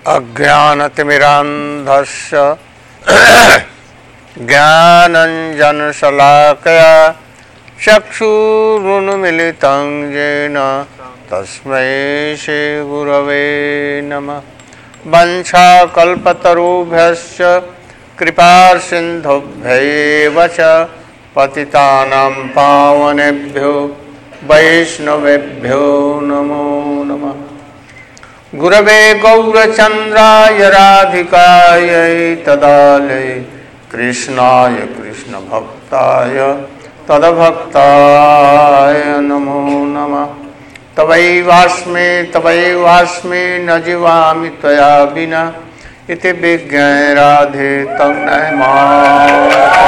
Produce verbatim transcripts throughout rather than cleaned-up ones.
अज्ञानतिमिरान्धस्य ज्ञानञ्जनशलाकया चक्षुरुन्मीलितं येन तस्मै श्रीगुरवे नमः। वंशाकल्पतरुभ्यश्च कृपासिन्धुभ्यैव च पतितानां पावनेभ्यो वैष्णवेभ्यो नमो नमः। गुरवे गौरचन्द्राय राधिकायै तदालये कृष्णाय कृष्णभक्ताय तद्भक्ताय नमो नमः। तवैवास्मि तवैवास्मि न जीवामि त्वया विना इति विज्ञाय राधे तन्नः माम्।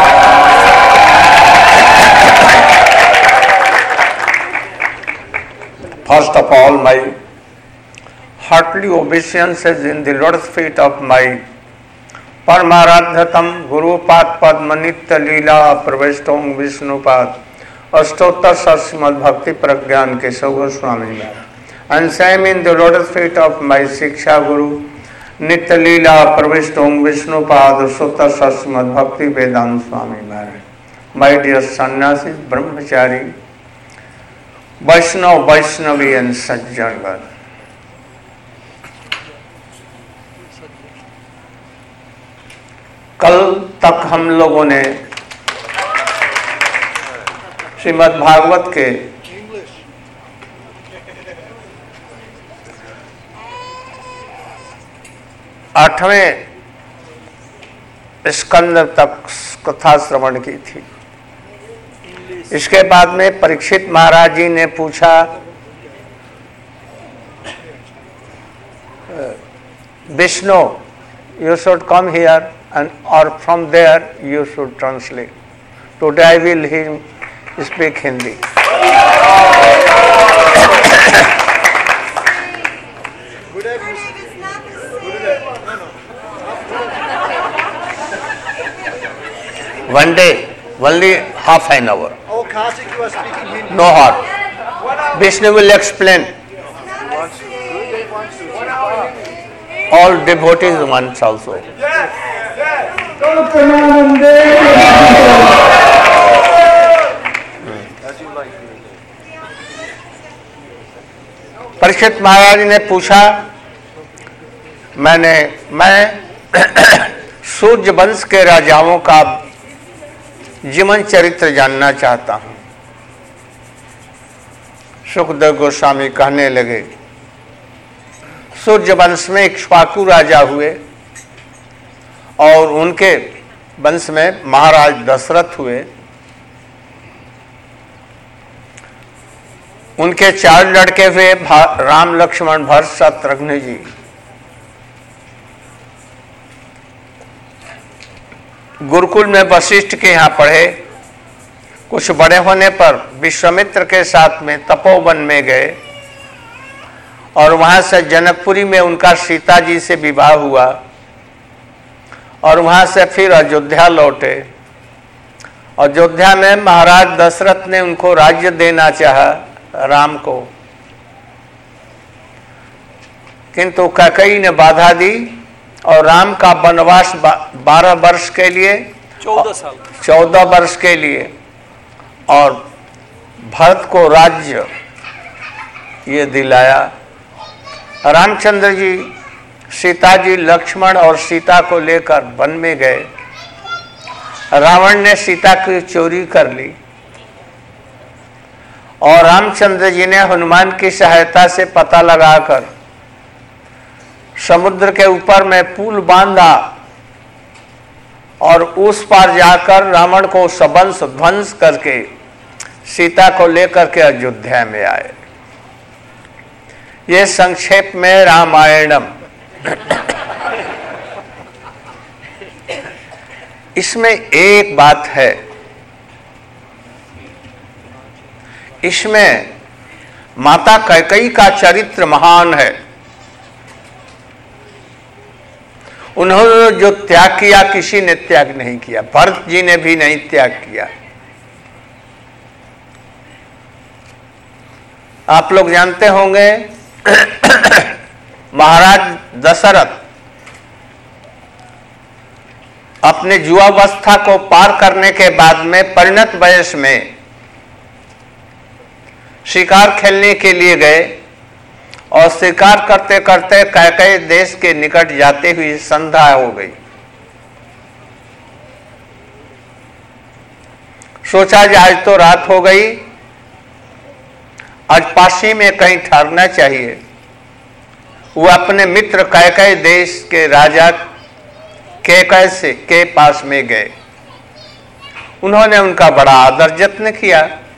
First of all, my heartily obeisances in the Lord's feet of my परमाराध्यतम Gurupad पद्म नित्य लीला प्रविष्टों विष्णुपाद अष्टोत्तर श्रीमद् भक्ति प्रज्ञान के सौ Swami Maharaj. And same in the lotus feet of my शिक्षा गुरु नित्य लीला प्रविष्टों विष्णुपाद अष्टोत्तर श्रीमद् भक्ति वेदांत स्वामी महाराज। My dear सन्यासी ब्रह्मचारी वैष्णव वैष्णवी एंड सज्जनगण, कल तक हम लोगों ने श्रीमद् भागवत के आठवें स्कंद तक कथा श्रवण की थी। इसके बाद में परीक्षित महाराज जी ने पूछा, Vishnu you should come here and or from there you should translate. Today I will him speak Hindi. One day, only half an hour. Oh, Karthik, you are speaking Hindi. No hard. Vishnu will explain. All devotees once also. Parikshit महाराज ने पूछा, मैंने मैं सूर्य वंश के राजाओं का जीवन चरित्र जानना चाहता हूं। सुखदेव गोस्वामी कहने लगे, सूर्य वंश में इक्ष्वाकु राजा हुए और उनके वंश में महाराज दशरथ हुए। उनके चार लड़के हुए, राम लक्ष्मण भरत शत्रुघ्न जी। गुरुकुल में वशिष्ठ के यहाँ पढ़े। कुछ बड़े होने पर विश्वामित्र के साथ में तपोवन में गए और वहां से जनकपुरी में उनका सीता जी से विवाह हुआ और वहां से फिर अयोध्या लौटे। अयोध्या में महाराज दशरथ ने उनको राज्य देना चाहा, राम को, किंतु कैकेयी ने बाधा दी और राम का वनवास बारह वर्ष के लिए चौदह साल चौदह वर्ष के लिए और भरत को राज्य ये दिलाया। रामचंद्र जी, सीता जी, लक्ष्मण और सीता को लेकर वन में गए। रावण ने सीता की चोरी कर ली और रामचंद्र जी ने हनुमान की सहायता से पता लगाकर समुद्र के ऊपर में पुल बांधा और उस पार जाकर रावण को सबंस ध्वंस करके सीता को लेकर के अयोध्या में आए। ये संक्षेप में रामायणम। इसमें एक बात है, इसमें माता कैकेयी का चरित्र महान है। उन्होंने जो त्याग किया किसी ने त्याग नहीं किया, भरत जी ने भी नहीं त्याग किया। आप लोग जानते होंगे महाराज दशरथ अपने युवावस्था को पार करने के बाद में परिणत वयस में शिकार खेलने के लिए गए और शिकार करते करते कैकेयी देश के निकट जाते हुए संध्या हो गई। सोचा कि आज तो रात हो गई, आज पासी में कहीं ठहरना चाहिए। वो अपने मित्र कैकेयी देश के राजा केकय से के पास में गए। उन्होंने उनका बड़ा आदर जत्न किया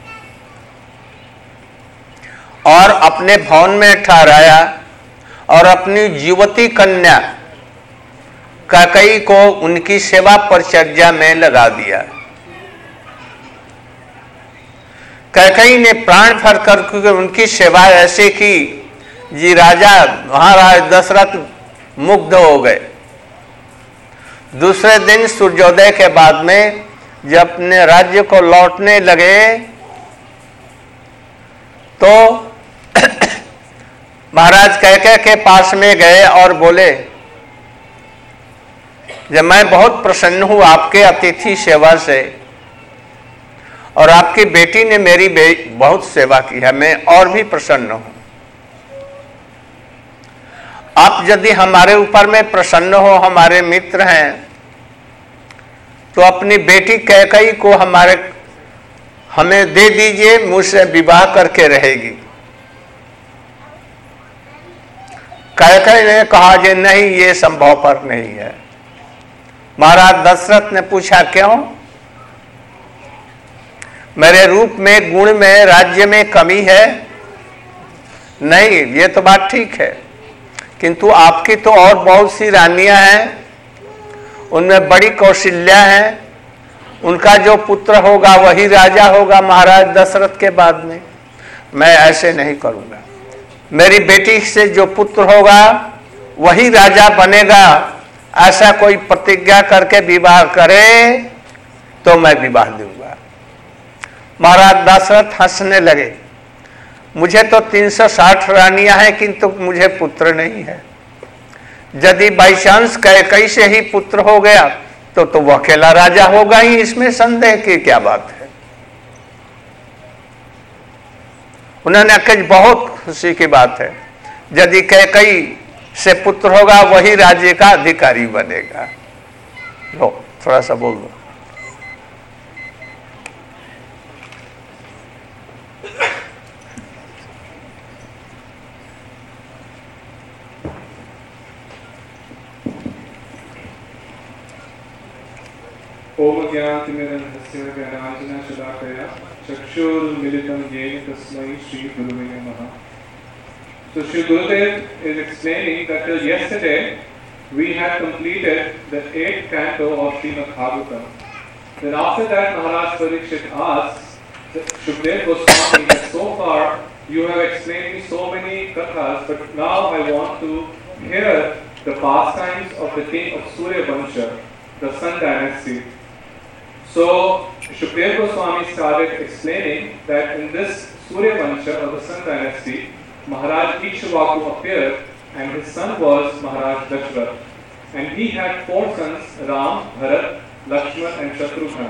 और अपने भवन में ठहराया और अपनी युवती कन्या कैकेयी को उनकी सेवा परिचर्या में लगा दिया। कैकेयी ने प्राण भर कर उनकी सेवा ऐसे की जी राजा महाराज दशरथ मुग्ध हो गए। दूसरे दिन सूर्योदय के बाद में जब अपने राज्य को लौटने लगे तो महाराज कैकेयी के पास में गए और बोले, जब मैं बहुत प्रसन्न हूं आपके अतिथि सेवा से और आपकी बेटी ने मेरी बहुत सेवा की है, मैं और भी प्रसन्न हूं। आप यदि हमारे ऊपर में प्रसन्न हो, हमारे मित्र हैं, तो अपनी बेटी कैकेयी को हमारे हमें दे दीजिए, मुझसे विवाह करके रहेगी। कैकेयी ने कहा कि नहीं, ये संभव पर नहीं है। महाराज दशरथ ने पूछा क्यों? मेरे रूप में, गुण में, राज्य में कमी है? नहीं, ये तो बात ठीक है, किंतु आपकी तो और बहुत सी रानियां हैं, उनमें बड़ी कौशल्या है, उनका जो पुत्र होगा वही राजा होगा महाराज दशरथ के बाद में। मैं ऐसे नहीं करूंगा। मेरी बेटी से जो पुत्र होगा वही राजा बनेगा, ऐसा कोई प्रतिज्ञा करके विवाह करे तो मैं विवाह दूंगा। महाराज दशरथ हंसने लगे, मुझे तो तीन सौ साठ रानियां हैं किंतु मुझे पुत्र नहीं है। यदि बाई चांस कैकेयी से ही पुत्र हो गया तो तो वह अकेला राजा होगा ही, इसमें संदेह की क्या बात है। उन्होंने कहा बहुत खुशी की बात है, यदि कैकेयी से पुत्र होगा वही राज्य का अधिकारी बनेगा। लो थोड़ा सा बोल दो। ओम ज्ञानतिमिरन्धस्य ज्ञानाञ्जनशलाकया चक्षुरुन्मीलितं येन तस्मै श्री गुरुवे नमः। So Sri Gurudev is explaining that till yesterday we had completed the eighth canto of Srimad Bhagavatam. Then after that Maharaj Parikshit asks Shukdev Goswami that so far you have explained me so many kathas, but now I want to hear the pastimes of the king of Surya Vansha, the Sun dynasty. So Shukdev Goswami started explaining that in this Surya Vansha or the Sun dynasty, Maharaj Ikshvaku appeared and his son was Maharaj Dashrath. And he had four sons, Ram, Bharat, Lakshman and Shatrugna.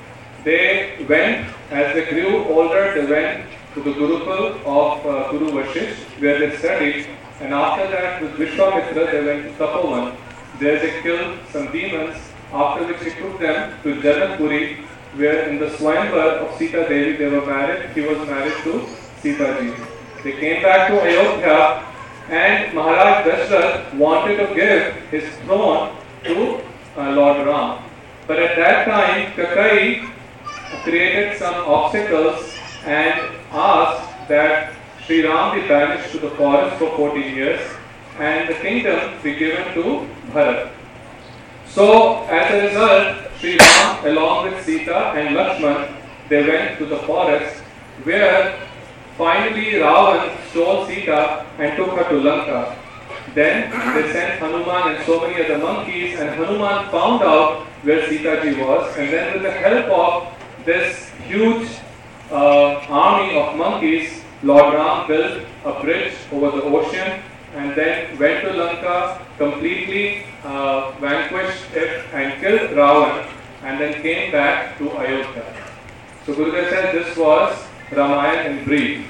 They went, as they grew older, they went to the Gurukul of uh, Guru Vashisht where they studied, and after that with Vishwamitra they went to Tapovan. There they killed some demons, after which he took them to Janakpuri, where in the Swayamvar of Sita Devi they were married. He was married to Sita Ji. They came back to Ayodhya and Maharaj Dashrath wanted to give his throne to uh, Lord Ram. But at that time, Kakai created some obstacles and asked that Sri Ram be banished to the forest for fourteen years and the kingdom be given to Bharat. So, as a result, Sri Ram along with Sita and Lakshman, they went to the forest where finally Ravan stole Sita and took her to Lanka. Then they sent Hanuman and so many other monkeys, and Hanuman found out where Sita ji was, and then with the help of this huge uh, army of monkeys, Lord Ram built a bridge over the ocean and then went to Lanka, completely uh, vanquished it and killed Ravan, and then came back to Ayodhya. So Gurudev said this was Ramayana in brief.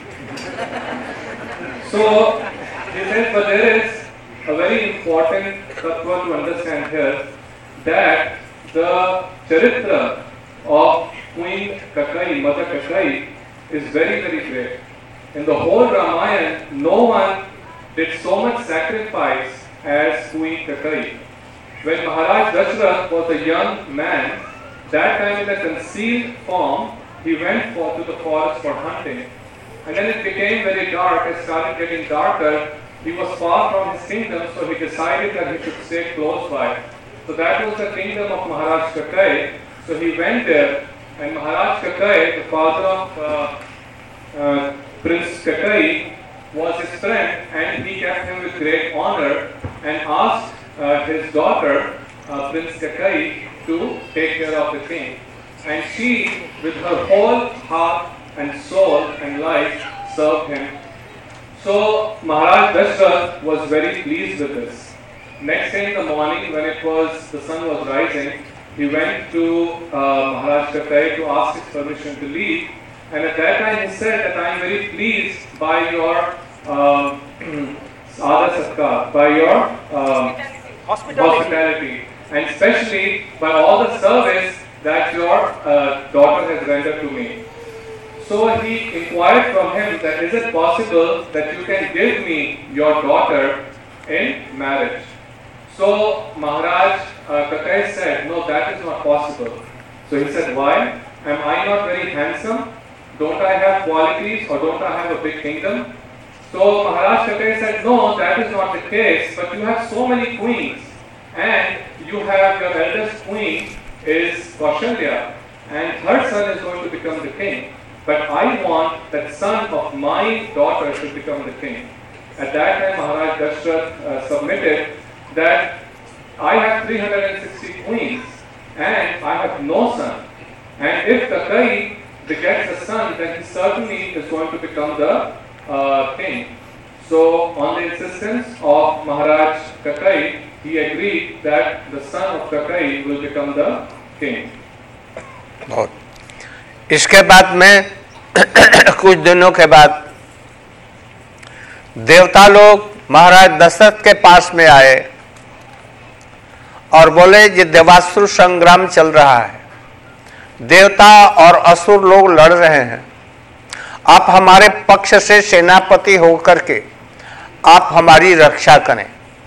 So he said, but there is a very important tattva to understand here, that the charitra of Queen Kakai, Mother Kakai, is very, very great. In the whole Ramayana, no one did so much sacrifice as Queen Kakai. When Maharaj Dashrath was a young man, that time in a concealed form, he went for, to the forest for hunting. And then it became very dark, it started getting darker. He was far from his kingdom, so he decided that he should stay close by. So that was the kingdom of Maharaj Kakai. So he went there, and Maharaj Kakai, the father of uh, uh, Prince Kakai, was his friend, and he kept him with great honor and asked uh, his daughter, uh, Prince Kakai, to take care of the king. And she, with her whole heart and soul and life, served him. So Maharaj Dashrath was very pleased with this. Next day in the morning, when it was the sun was rising, he went to uh, Maharaj Kakai to ask his permission to leave. And at that time he said that I am very pleased by your uh, Sada Satkar, by your uh, Hospitality. hospitality, and especially by all the service that your uh, daughter has rendered to me. So he inquired from him that is it possible that you can give me your daughter in marriage? So Maharaj uh, Kakai said, no, that is not possible. So he said, why? Am I not very handsome? Don't I have qualities, or don't I have a big kingdom? So Maharaj Kakai said, no, that is not the case, but you have so many queens, and you have your eldest queen is Kaushalya, and her son is going to become the king. But I want that son of my daughter should become the king. At that time, Maharaj Dashrath uh, submitted that I have three hundred sixty queens, and I have no son. And if Kakai begets a son, then he certainly is going to become the uh, king. So, on the insistence of Maharaj Kakai, he agreed that the son of Kakai will become the king. बहुत इसके बाद में कुछ दिनों के बाद देवता लोग महाराज दशरथ के पास में आए और बोले ये देवासुर संग्राम चल रहा है, देवता और असुर लोग लड़ रहे हैं, आप हमारे पक्ष से सेनापति होकर के आप हमारी रक्षा करें।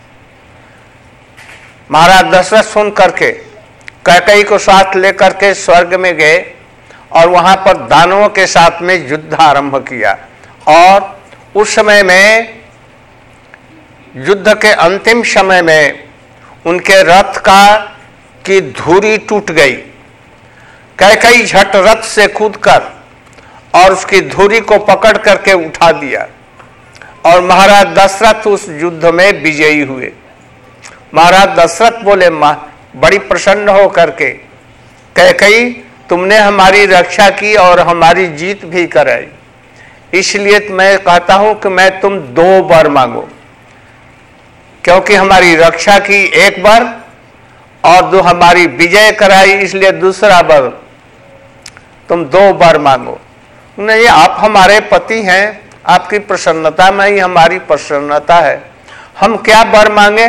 महाराज दशरथ सुन करके कैकेयी को साथ लेकर के स्वर्ग में गए और वहां पर दानवों के साथ में युद्ध आरंभ किया। और उस समय में युद्ध के अंतिम समय में उनके रथ का की धुरी टूट गई। कैकेयी झट रथ से कूदकर और उसकी धुरी को पकड़ करके उठा दिया और महाराज दशरथ उस युद्ध में विजयी हुए। महाराज दशरथ बोले, बड़ी प्रसन्न हो करके, कैकेयी तुमने हमारी रक्षा की और हमारी जीत भी कराई, इसलिए मैं कहता हूं कि मैं तुम दो वर मांगो, क्योंकि हमारी रक्षा की एक बार और दो हमारी विजय कराई, इसलिए दूसरा वर तुम दो बार मांगो। नहीं, आप हमारे पति हैं, आपकी प्रसन्नता में ही हमारी प्रसन्नता है, हम क्या वर मांगे,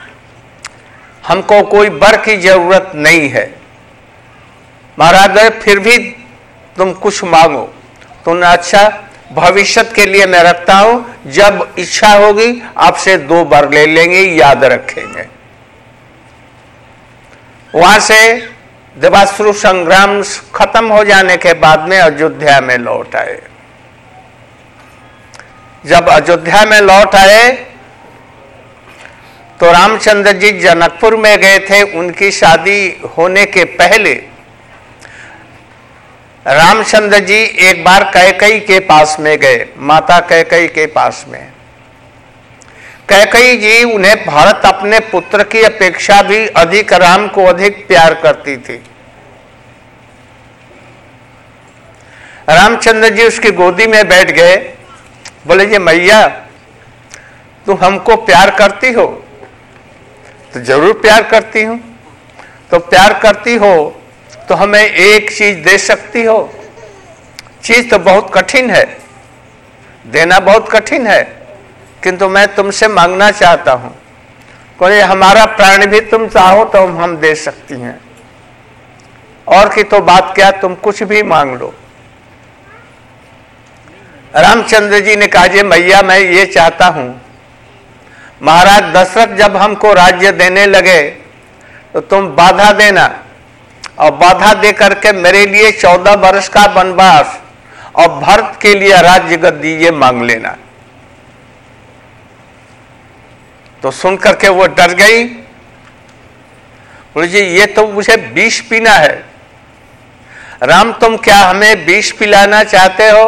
हमको कोई वर की जरूरत नहीं है। महाराज फिर भी तुम कुछ मांगो, तुमने अच्छा भविष्य के लिए मैं रखता हूं, जब इच्छा होगी आपसे दो वर ले लेंगे, याद रखेंगे। वहां से देवासुर संग्राम खत्म हो जाने के बाद में अयोध्या में लौट आए। जब अयोध्या में लौट आए तो रामचंद्र जी जनकपुर में गए थे। उनकी शादी होने के पहले रामचंद्र जी एक बार कैकेयी के पास में गए, माता कैकेयी के पास में। कैकेयी जी उन्हें भरत अपने पुत्र की अपेक्षा भी अधिक, राम को अधिक प्यार करती थी। रामचंद्र जी उसकी गोदी में बैठ गए, बोले, ये मैया तुम हमको प्यार करती हो? तो जरूर प्यार करती हूं। तो प्यार करती हो तो हमें एक चीज दे सकती हो? चीज तो बहुत कठिन है, देना बहुत कठिन है, किंतु मैं तुमसे मांगना चाहता हूं। कोई हमारा प्राण भी तुम चाहो तो हम दे सकती हैं। और की तो बात क्या, तुम कुछ भी मांग लो। रामचंद्र जी ने कहा, जी मैया मैं ये चाहता हूं, महाराज दशरथ जब हमको राज्य देने लगे तो तुम बाधा देना, और बाधा दे करके मेरे लिए चौदह वर्ष का वनवास और भरत के लिए राज्य गद्दी ये मांग लेना। तो सुन करके वो डर गई, बोले जी ये तो मुझे विष पीना है। राम तुम क्या हमें विष पिलाना चाहते हो?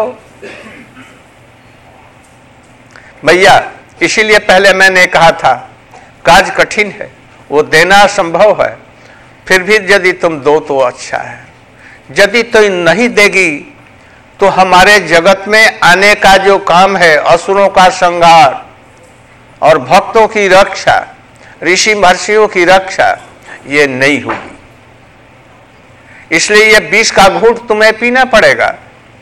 भैया इसीलिए पहले मैंने कहा था काज कठिन है, वो देना असंभव है, फिर भी यदि तुम दो तो अच्छा है। यदि तो नहीं देगी तो हमारे जगत में आने का जो काम है, असुरों का संहार और भक्तों की रक्षा, ऋषि महर्षियों की रक्षा, ये नहीं होगी। इसलिए ये विष का घूंट तुम्हें पीना पड़ेगा।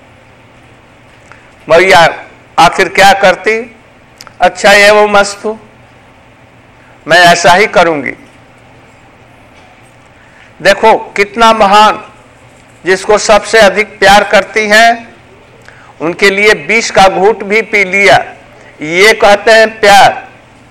भैया आखिर क्या करती? अच्छा ये वो मस्तु, मैं ऐसा ही करूंगी। देखो कितना महान, जिसको सबसे अधिक प्यार करती हैं उनके लिए विष का घूंट भी पी लिया, ये कहते हैं प्यार।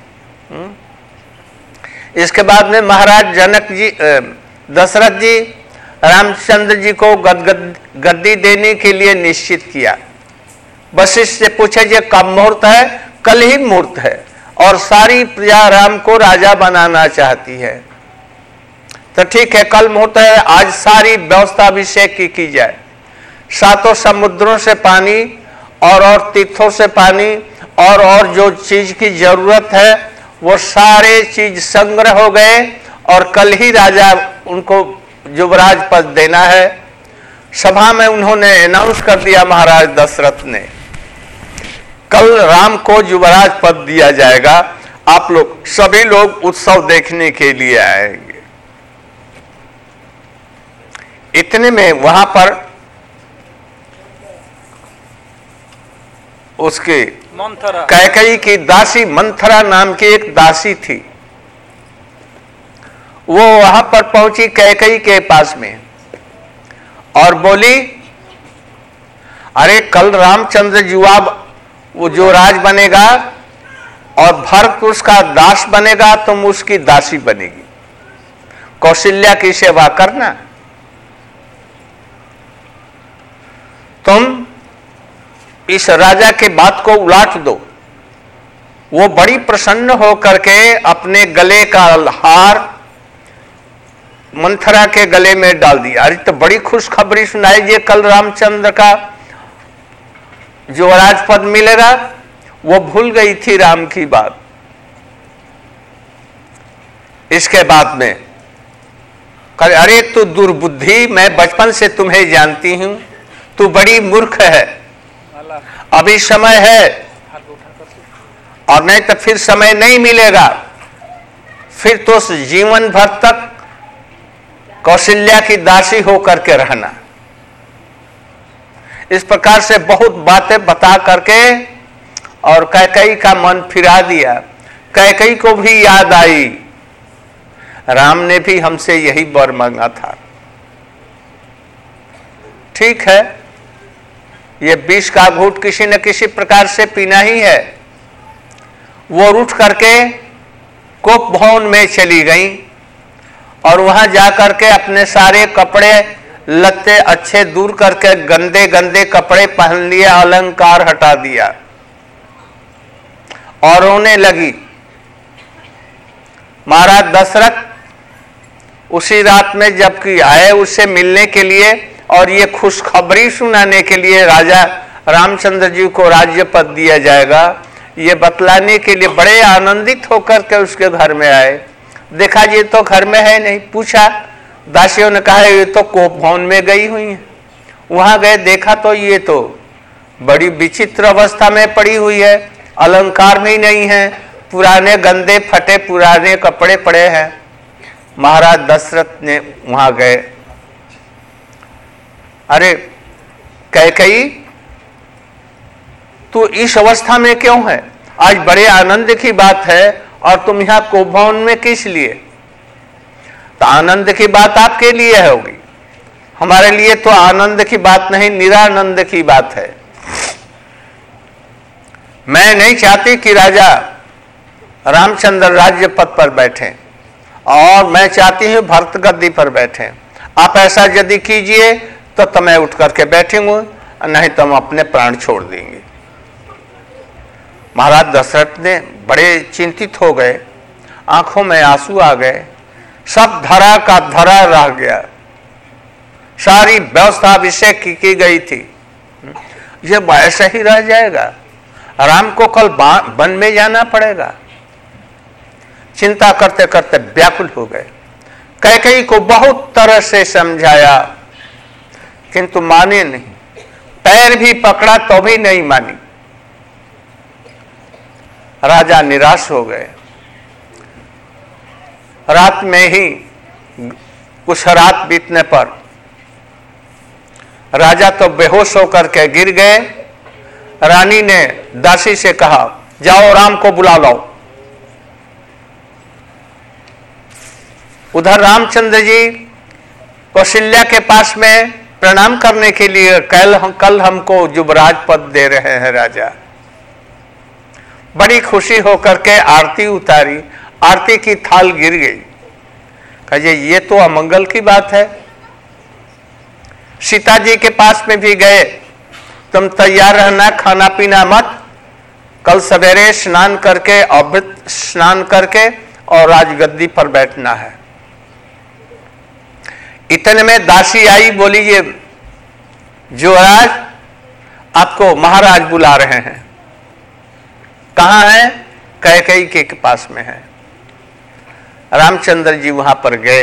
इसके बाद में महाराज जनक जी, दशरथ जी रामचंद्र जी को गद, गद, गद्दी देने के लिए निश्चित किया। वशिष्ठ से पूछे ये कब मुहूर्त है? कल ही मुहूर्त है, और सारी प्रजा राम को राजा बनाना चाहती है। तो ठीक है कल मुहूर्त है, आज सारी व्यवस्था अभिषेक की की जाए। सातों समुद्रों से पानी और और तीर्थों से पानी और और जो चीज की जरूरत है वो सारे चीज संग्रह हो गए, और कल ही राजा उनको युवराज पद देना है। सभा में उन्होंने अनाउंस कर दिया, महाराज दशरथ ने, कल राम को युवराज पद दिया जाएगा, आप लोग सभी लोग उत्सव देखने के लिए आएंगे। इतने में वहां पर उसके कैकेयी की दासी मंथरा नाम की एक दासी थी, वो वहां पर पहुंची कैकेयी के पास में और बोली, अरे कल रामचंद्र युवा वो जो राज बनेगा और भरत उसका दास बनेगा, तुम उसकी दासी बनेगी, कौशल्या की सेवा करना। तुम इस राजा के बात को उलाट दो। वो बड़ी प्रसन्न होकर के अपने गले का हार मंथरा के गले में डाल दिया। अरे तो बड़ी खुशखबरी सुनाई, ये कल रामचंद्र का जो राजपद मिलेगा। वो भूल गई थी राम की बात। इसके बाद में कहे, अरे तू दुर्बुद्धि, मैं बचपन से तुम्हें जानती हूं, तू बड़ी मूर्ख है, अभी समय है और नहीं तो फिर समय नहीं मिलेगा, फिर तो जीवन भर तक कौशल्या की दासी होकर के रहना। इस प्रकार से बहुत बातें बता करके और कैकेयी का मन फिरा दिया। कैकेयी को भी याद आई, राम ने भी हमसे यही वर मांगा था। ठीक है, ये विष का घूंट किसी न किसी प्रकार से पीना ही है। वो उठ करके कोप भवन में चली गई और वहां जाकर के अपने सारे कपड़े लत्ते अच्छे दूर करके गंदे गंदे कपड़े पहन लिए, अलंकार हटा दिया और रोने लगी। महाराज दशरथ उसी रात में जबकि आए उससे मिलने के लिए और ये खुशखबरी सुनाने के लिए, राजा रामचंद्र जी को राज्य पद दिया जाएगा, ये बतलाने के लिए बड़े आनंदित होकर के उसके घर में आए। देखा ये तो घर में है नहीं, पूछा, दासियों ने कहा ये तो कोप भवन में गई हुई है। वहां गए, देखा तो ये तो बड़ी विचित्र अवस्था में पड़ी हुई है, अलंकार भी नहीं है, पुराने गंदे फटे पुराने कपड़े पड़े हैं। महाराज दशरथ ने वहां गए। अरे कैकेयी, तू इस अवस्था में क्यों है? आज बड़े आनंद की बात है और तुम यहां कुंभवन में किस लिए? तो आनंद की बात आपके लिए होगी, हमारे लिए तो आनंद की बात नहीं, निरानंद की बात है। मैं नहीं चाहती कि राजा रामचंद्र राज्य पद पर बैठे और मैं चाहती हूं भरत गद्दी पर बैठे। आप ऐसा यदि कीजिए तो, तो मैं उठ करके बैठूंगा, नहीं तो हम अपने प्राण छोड़ देंगे। महाराज दशरथ ने बड़े चिंतित हो गए, आंखों में आंसू आ गए, सब धरा का धरा रह गया। सारी व्यवस्था अभिषेक की, की गई थी, ये ऐसा ही रह जाएगा, राम को कल वन में जाना पड़ेगा। चिंता करते करते व्याकुल हो गए। कैकेयी को बहुत तरह से समझाया किंतु माने नहीं, पैर भी पकड़ा तो भी नहीं मानी। राजा निराश हो गए। रात में ही कुछ रात बीतने पर राजा तो बेहोश होकर के गिर गए। रानी ने दासी से कहा, जाओ राम को बुला लाओ। उधर रामचंद्र जी कौशल्या के पास में प्रणाम करने के लिए, कल हम कल हमको युवराज पद दे रहे हैं राजा। बड़ी खुशी होकर के आरती उतारी, आरती की थाल गिर गई। कहे ये तो अमंगल की बात है। सीता जी के पास में भी गए, तुम तैयार रहना, खाना पीना मत, कल सवेरे स्नान करके अमृत स्नान करके और राजगद्दी पर बैठना है। इतने में दासी आई, बोली ये युवराज आपको महाराज बुला रहे हैं। कहां है? कैकेयी के पास में है। रामचंद्र जी वहां पर गए,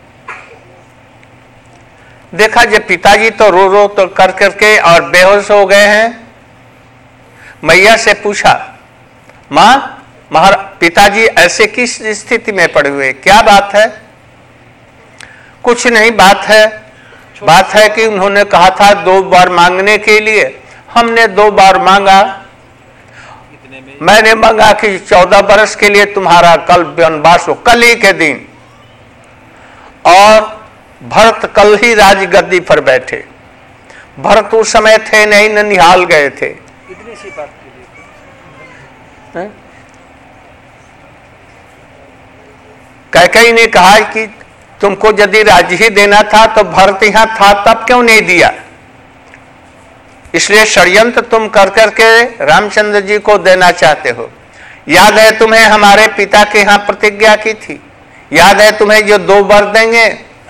देखा जे पिताजी तो रो रो तो कर करके और बेहोश हो गए हैं। मैया से पूछा, मां महाराज पिताजी ऐसे किस स्थिति में पड़े हुए, क्या बात है? कुछ नहीं, बात है बात है कि उन्होंने कहा था दो बार मांगने के लिए, हमने दो बार मांगा। मैंने मांगा कि चौदह वर्ष के लिए तुम्हारा कल वनवास हो, कल ही के दिन, और भरत कल ही राजगद्दी पर बैठे। भरत उस समय थे नहीं, ननिहाल गए थे। इतनी सी बात के लिए कैकेयी ने कहा कि तुमको यदि राज्य ही देना था तो भरत यहां था, तब क्यों नहीं दिया? इसलिए षड्यंत्र तुम कर करके रामचंद्र जी को देना चाहते हो। याद है तुम्हें हमारे पिता के यहां प्रतिज्ञा की थी, याद है तुम्हें जो दो वर देंगे।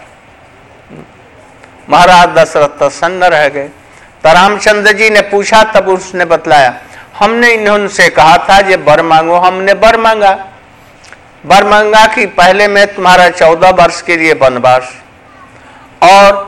महाराज दशरथ तो सन्न रह गए। तो रामचंद्र जी ने पूछा, तब उसने बतलाया, हमने इन्होंने कहा था ये वर मांगो, हमने वर मांगा। वर मांगा कि पहले मैं तुम्हारा चौदह वर्ष के लिए वनवास, और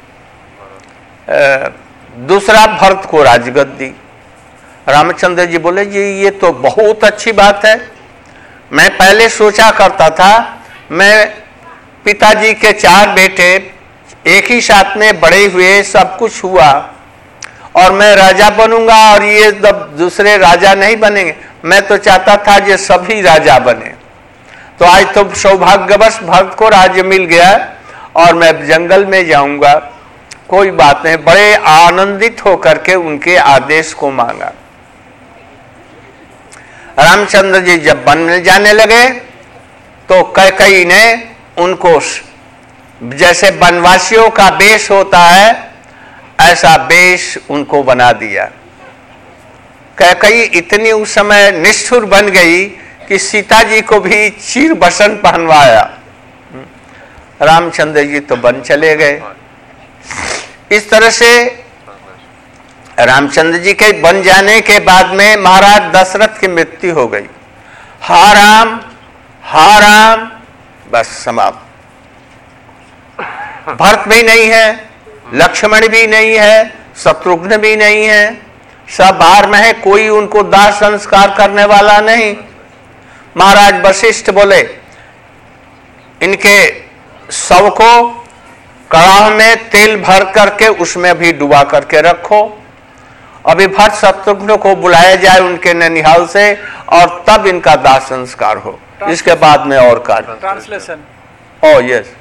दूसरा भरत को राजगद्दी। रामचंद्र जी बोले, जी ये तो बहुत अच्छी बात है। मैं पहले सोचा करता था मैं पिताजी के चार बेटे एक ही साथ में बड़े हुए, सब कुछ हुआ, और मैं राजा बनूंगा और ये दूसरे राजा नहीं बनेंगे। मैं तो चाहता था ये सभी राजा बने। तो आज तो सौभाग्यवश भरत को राज्य मिल गया और मैं जंगल में जाऊंगा, कोई बात नहीं। बड़े आनंदित होकर के उनके आदेश को मांगा। रामचंद्र जी जब वन में जाने लगे तो कैकेयी ने उनको जैसे वनवासियों का वेश होता है ऐसा वेश उनको बना दिया। कैकेयी इतनी उस समय निष्ठुर बन गई कि सीता जी को भी चीर बसन पहनवाया। रामचंद्र जी तो वन चले गए। इस तरह से रामचंद्र जी के वन जाने के बाद में महाराज दशरथ की मृत्यु हो गई। हा राम हा राम, बस समाप्त। भरत भी नहीं है, लक्ष्मण भी नहीं है, शत्रुघ्न भी नहीं है, सब बाहर में है, कोई उनको दाह संस्कार करने वाला नहीं। महाराज वशिष्ठ बोले, इनके शव को कड़ाह में तेल भर करके उसमें भी डुबा करके रखो, अभी भट्ट शत्रुघ्न को बुलाया जाए उनके ननिहाल से और तब इनका दाह संस्कार हो, इसके बाद में और कार्य। Translation. Oh yes.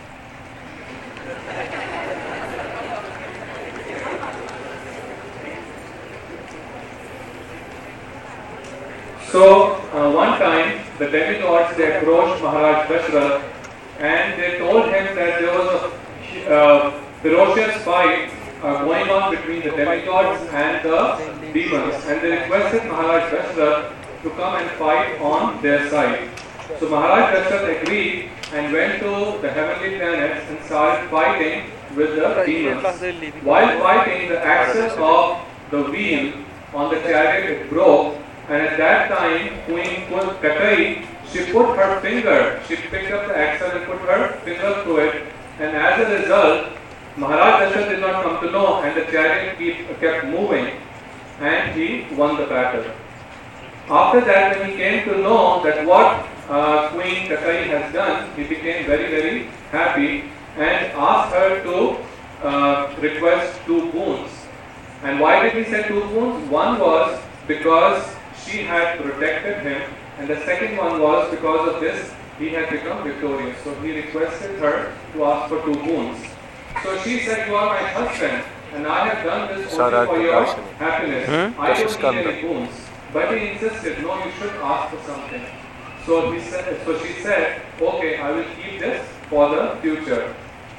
So, uh, one time, the demigods, they approached Maharaj Dashrath and they told him that there was a uh, ferocious fight uh, going on between the demigods and the demons, and they requested Maharaj Dashrath to come and fight on their side. So Maharaj Dashrath agreed and went to the heavenly planets and started fighting with the demons. While fighting, the axis of the wheel on the chariot broke. And at that time, Queen Kakai, she put her finger, she picked up the axle and put her finger through it. And as a result, Maharaj Dashrath did not come to know, and the chariot keep, kept moving, and he won the battle. After that, when he came to know that what uh, Queen Kakai has done, he became very, very happy and asked her to uh, request two boons. And why did he say two boons? One was because she had protected him, and the second one was because of this he had become victorious. So he requested her to ask for two boons. So she said, "You are my husband, and I have done this only for your happiness. Hmm? I don't need any boons." But he insisted, "No, you should ask for something." So he said, so she said, "Okay, I will keep this for the future."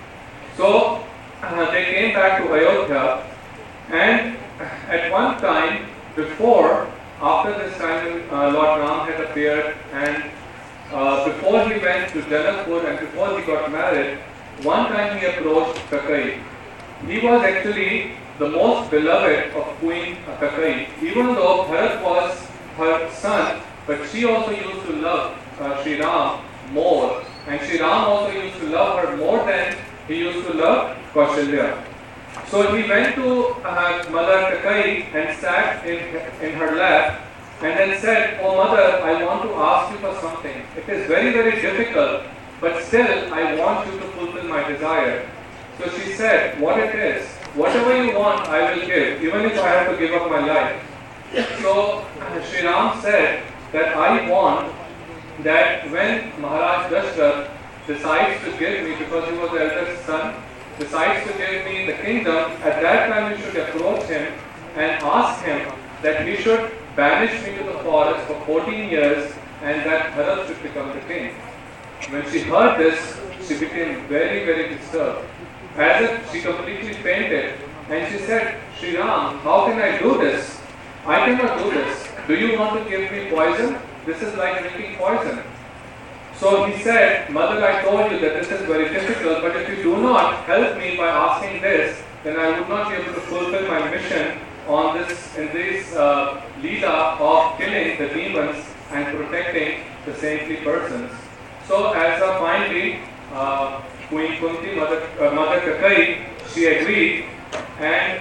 So uh, they came back to Ayodhya, and at one time before. After this time, uh, Lord Ram had appeared, and uh, before he went to Janakpur and before he got married, one time he approached Kakai. He was actually the most beloved of Queen Kakai, even though Bharat was her son, but she also used to love uh, Sri Ram more, and Sri Ram also used to love her more than he used to love Kausalya. So he went to uh, Mother Kakai and sat in, in her lap and then said, "Oh mother, I want to ask you for something. It is very, very difficult, but still I want you to fulfill my desire." So she said, "What it is? Whatever you want, I will give, even if I have to give up my life." So Sri Ram said that I want that when Maharaj Dashrath decides to give me, because he was the eldest son, decides to give me the kingdom, at that time you should approach him and ask him that he should banish me to the forest for fourteen years and that Bharat should become the king. When she heard this, she became very, very disturbed. As if she completely fainted, and she said, "Sri Ram, how can I do this? I cannot do this. Do you want to give me poison? This is like drinking poison." So he said, "Mother, I told you that this is very difficult, but if you do not help me by asking this, then I would not be able to fulfill my mission on this, in this uh, leela of killing the demons and protecting the saintly persons." So as a finally, uh, Queen Kunti, Mother, uh, Mother Kakai, she agreed, and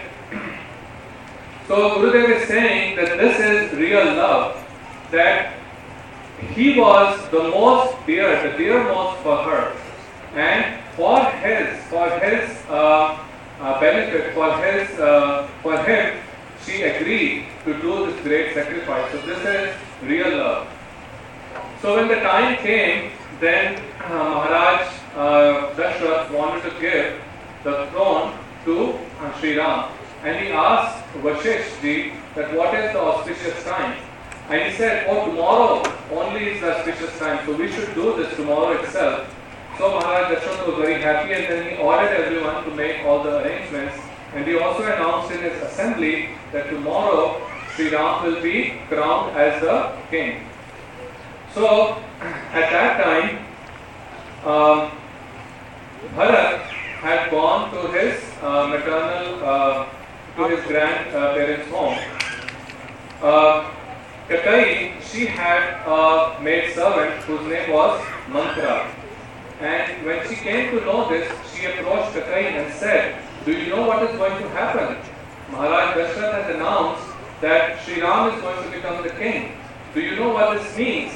so Gurudev is saying that this is real love, that he was the most dear, the dearmost for her, and for his, for his uh, uh, benefit, for his, uh, for him, she agreed to do this great sacrifice. So this is real love. So when the time came, then uh, Maharaj uh, Dashrath wanted to give the throne to uh, Sri Ram, and he asked Vashisht ji that what is the auspicious time. And he said, "Oh, tomorrow only is the auspicious time, so we should do this tomorrow itself." So Maharaj Dashrath was very happy, and then he ordered everyone to make all the arrangements. And he also announced in his assembly that tomorrow Sri Ram will be crowned as the king. So at that time, um, Bharat had gone to his uh, maternal, uh, to his grandparents' home. Uh, Kakai, she had a maid servant whose name was Mantra. And when she came to know this, she approached Kakai and said, "Do you know what is going to happen? Maharaj Dashrath has announced that Sri Ram is going to become the king. Do you know what this means?"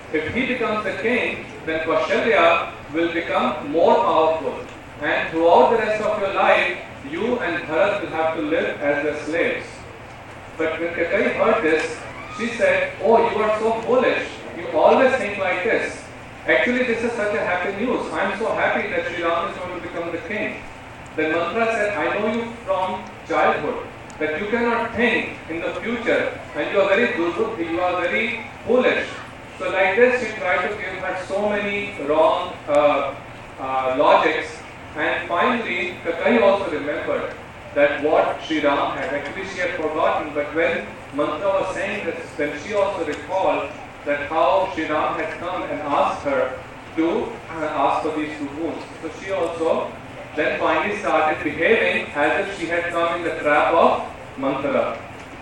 if he becomes the king, then Kaushalya will become more powerful. And throughout the rest of your life, you and Bharat will have to live as their slaves. But when Kaikeyi heard this, she said, "Oh, you are so foolish. You always think like this. Actually, this is such a happy news. I am so happy that Sri Ram is going to become the king." Then Mantra said, "I know you from childhood, that you cannot think in the future, and you are very durbuddhi, you are very foolish." So like this, she tried to give her so many wrong uh, uh, logics, and finally, Kaikeyi also remembered that what Sri Ram had. Actually, she had forgotten, but when Mantra was saying this, then she also recalled that how Sri Ram had come and asked her to uh, ask for these two boons. So she also then finally started behaving as if she had come in the trap of Mantra.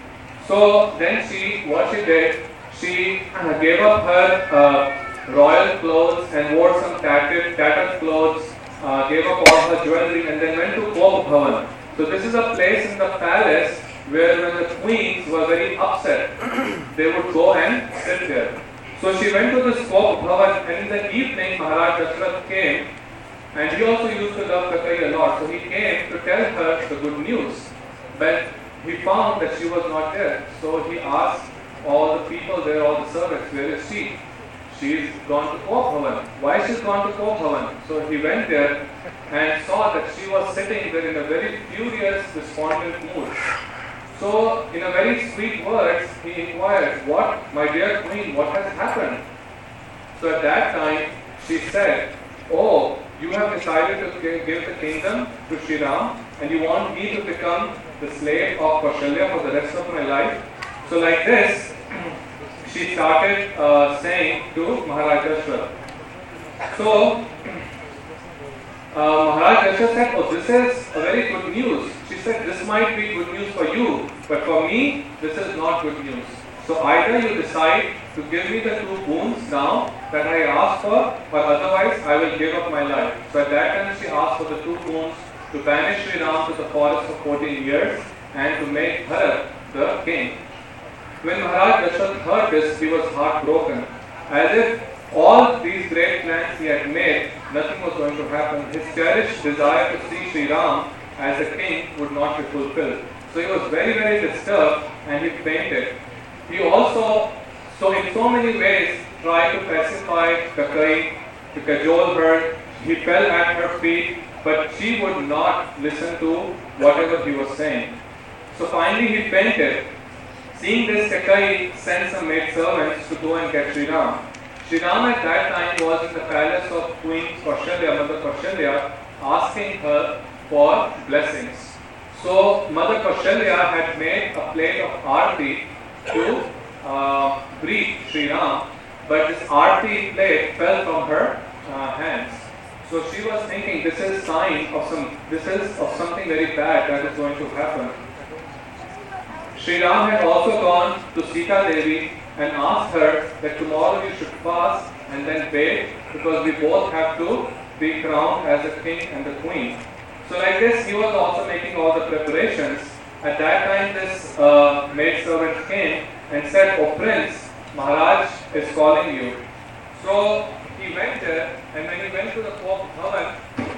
So then she, what she did, she uh, gave up her uh, royal clothes and wore some tattered, tattered clothes, uh, gave up all her jewelry, and then went to Kop Bhavan. So this is a place in the palace where when the queens were very upset, they would go and sit there. So she went to this Kop Bhavan, and in the evening Maharaj Dashrath came, and he also used to love Kaikeyi a lot. So he came to tell her the good news. But he found that she was not there. So he asked all the people there, all the servants, "Where is she?" "She's gone to Kop Bhavan." "Why she's gone to Kop Bhavan?" So he went there and saw that she was sitting there in a very furious, despondent mood. So in a very sweet words, he inquired, "What, my dear queen, what has happened?" So at that time, she said, "Oh, you have decided to give the kingdom to Sri Ram, and you want me to become the slave of Kaushalya for the rest of my life." So like this, she started uh, saying to Maharaj Dashrath. So uh, Maharaj Dashrath said, "Oh, this is a very good news." She said, "This might be good news for you, but for me, this is not good news. So either you decide to give me the two boons now that I asked for, or otherwise I will give up my life." So at that time, she asked for the two boons to banish Sri Ram to the forest for fourteen years and to make Bharat the king. When Maharaj Dashrath heard this, he was heartbroken. As if all these great plans he had made, nothing was going to happen. His cherished desire to see Sri Ram as a king would not be fulfilled. So he was very, very disturbed, and he fainted. He also, so in so many ways, tried to pacify Kaikeyi, to cajole her. He fell at her feet, but she would not listen to whatever he was saying. So finally he fainted. Seeing this, Kaikeyi sent some maid servants to go and get Sri Ram. Sri Ram at that time was in the palace of Queen Kaushalya, Mother Kaushalya, asking her for blessings. So Mother Kaushalya had made a plate of aarti to uh, greet Sri Ram, but this aarti plate fell from her uh, hands. So she was thinking, this is sign of some, this is of something very bad that is going to happen. Sri Ram had also gone to Sita Devi and asked her that tomorrow you should fast and then bathe, because we both have to be crowned as a king and a queen. So like this, he was also making all the preparations. At that time, this uh, maid servant came and said, "Oh Prince, Maharaj is calling you." So he went there, and when he went to the Kop Bhavan,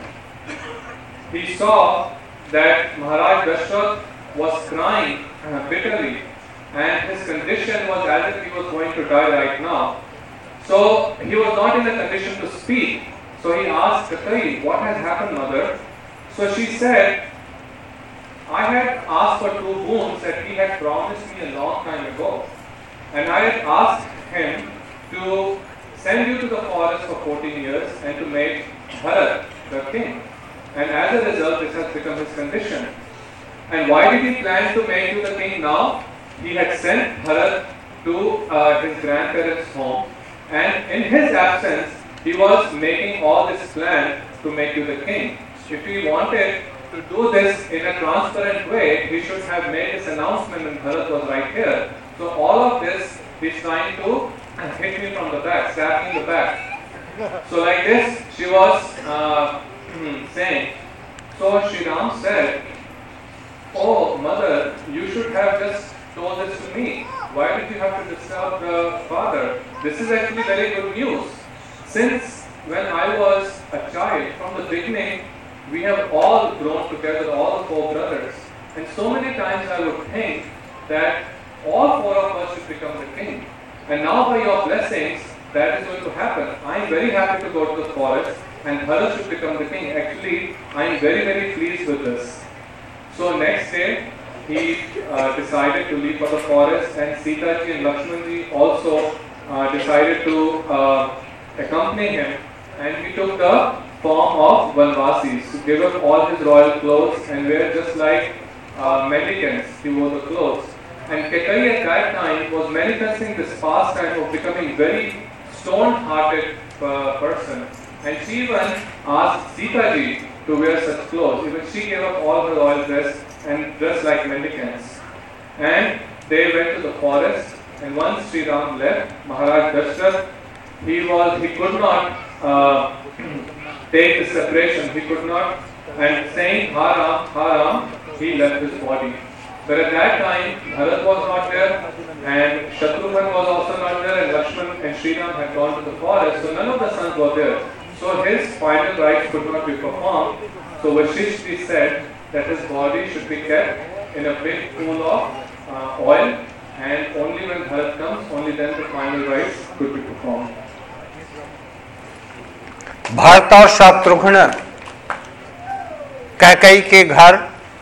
he saw that Maharaj Dashrath was crying uh, bitterly, and his condition was as if he was going to die right now. So he was not in a condition to speak. So he asked Kaikeyi, "What has happened, mother?" So she said, "I had asked for two boons that he had promised me a long time ago, and I had asked him to send you to the forest for fourteen years and to make Bharat the king. And as a result, this has become his condition. And why did he plan to make you the king now? He had sent Bharat to uh, his grandparents' home, and in his absence, he was making all this plan to make you the king. If he wanted to do this in a transparent way, he should have made this announcement when Bharat was right here. So all of this, he's trying to hit me from the back, stab me in the back." So like this, she was uh, saying. So Sri Ram said, "Oh mother, you should have just told this to me. why did you have to disturb the father? This is actually very good news. Since when I was a child, from the beginning, we have all grown together, all the four brothers. And so many times I would think that all four of us should become the king. And now by your blessings, that is going to happen. I am very happy to go to the forest and Bharat should become the king. Actually, I am very, very pleased with this. So next day, he uh, decided to leave for the forest, and Sita ji and Lakshman ji also uh, decided to uh, accompany him, and he took the form of Vanvasis to give up all his royal clothes and wear just like uh, mendicants. He wore the clothes. And Kekai at that time was manifesting this pastime of becoming very stone-hearted uh, person. And she even asked Sita ji to wear such clothes. Even she gave up all her royal dress and dressed like mendicants. And they went to the forest. And once Sri Ram left, Maharaj Dashrath, he was he could not uh, take the separation. He could not. And saying Ha Ram, Ha Ram, he left his body. But at that time, Bharat was not there, and Shatrughan was also not there, and Lakshman and Sri Ram had gone to the forest, so none of the sons were there. So his final rites could not be performed. So Vashishti said that his body should be kept in a big pool of uh, oil, and only when Bharat comes, only then the final rites could be performed. Bharat और शत्रुघ्न कैकेयी के घर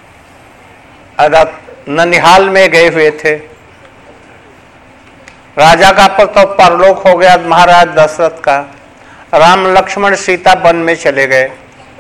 ननिहाल में गए हुए थे। राजा का तो परलोक हो गया महाराज दशरथ का। राम लक्ष्मण सीता वन में चले गए।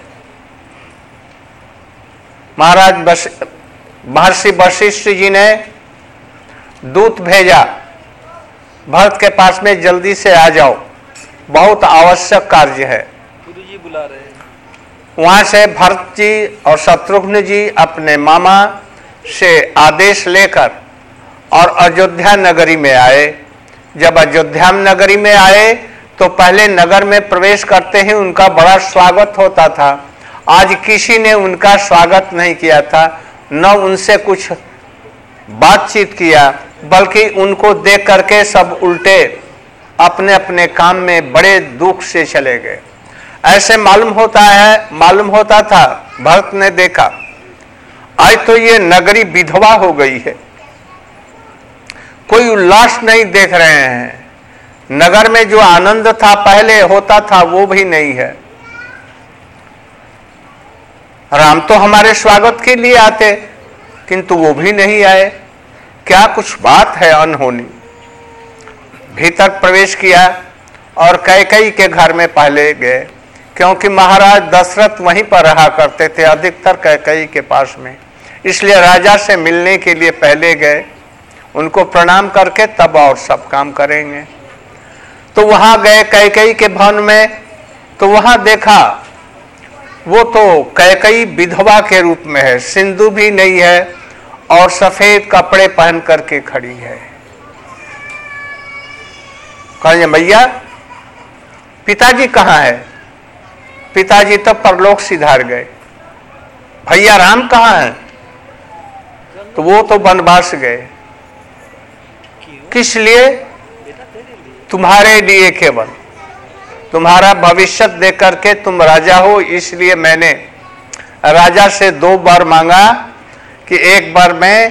महाराज महर्षि वशिष्ठ जी ने दूत भेजा भरत के पास में, जल्दी से आ जाओ, बहुत आवश्यक कार्य है। गुरु जी बुला रहे हैं। वहां से भरत जी और शत्रुघ्न जी अपने मामा से आदेश लेकर और अयोध्या नगरी में आए। जब अयोध्या नगरी में आए तो पहले नगर में प्रवेश करते ही उनका बड़ा स्वागत होता था। आज किसी ने उनका स्वागत नहीं किया था, न उनसे कुछ बातचीत किया, बल्कि उनको देख करके सब उल्टे अपने अपने काम में बड़े दुख से चले गए। ऐसे मालूम होता है मालूम होता था भरत ने देखा, आज तो ये नगरी विधवा हो गई है, कोई उल्लास नहीं देख रहे हैं। नगर में जो आनंद था पहले होता था वो भी नहीं है। राम तो हमारे स्वागत के लिए आते किंतु वो भी नहीं आए, क्या कुछ बात है अनहोनी। भीतर प्रवेश किया और कैकेयी के घर में पहले गए, क्योंकि महाराज दशरथ वहीं पर रहा करते थे अधिकतर कैकेयी के पास में, इसलिए राजा से मिलने के लिए पहले गए। उनको प्रणाम करके तब और सब काम करेंगे। तो वहां गए कैकेयी के भवन में, तो वहां देखा वो तो कैकेयी विधवा के रूप में है, सिंदूर भी नहीं है और सफेद कपड़े पहन करके खड़ी है। कहेंगे भैया पिताजी कहाँ है? पिताजी तो परलोक सिधार गए। भैया राम कहाँ है? तो वो तो वनवास गए। किस लिए? तुम्हारे लिए केवल, तुम्हारा भविष्य देख करके तुम राजा हो, इसलिए मैंने राजा से दो बार मांगा कि एक बार मैं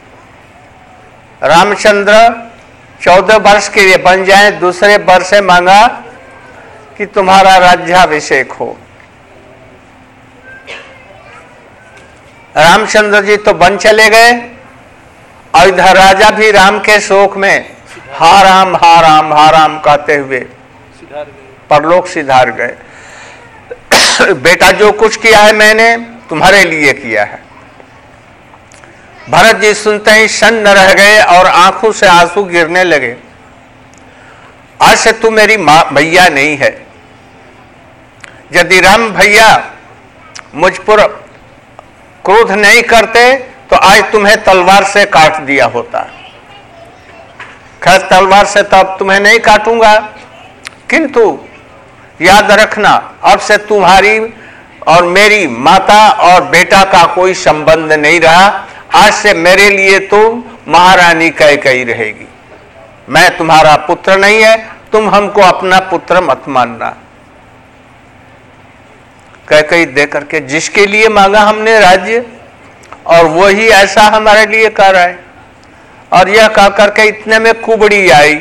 रामचंद्र चौदह वर्ष के लिए बन जाए, दूसरे वर्ष से मांगा कि तुम्हारा राज्याभिषेक हो। रामचंद्र जी तो बन चले गए और इधर राजा भी राम के शोक में हा राम हा राम हा राम कहते हुए परलोक सिधार गए। बेटा जो कुछ किया है मैंने तुम्हारे लिए किया है। भरत जी सुनते ही सन्न रह गए और आंखों से आंसू गिरने लगे। आज से तू मेरी मां भैया नहीं है। यदि राम भैया मुझ पर क्रोध नहीं करते तो आज तुम्हें तलवार से काट दिया होता। खैर तलवार से तब तुम्हें नहीं काटूंगा, किंतु याद रखना अब से तुम्हारी और मेरी माता और बेटा का कोई संबंध नहीं रहा। आज से मेरे लिए तुम महारानी कैकेयी रहेगी। मैं तुम्हारा पुत्र नहीं है, तुम हमको अपना पुत्र मत मानना। कैकेयी दे करके जिसके लिए मांगा हमने राज्य, और वही ऐसा हमारे लिए कर रहा है। और यह कह करके इतने में कुबड़ी आई,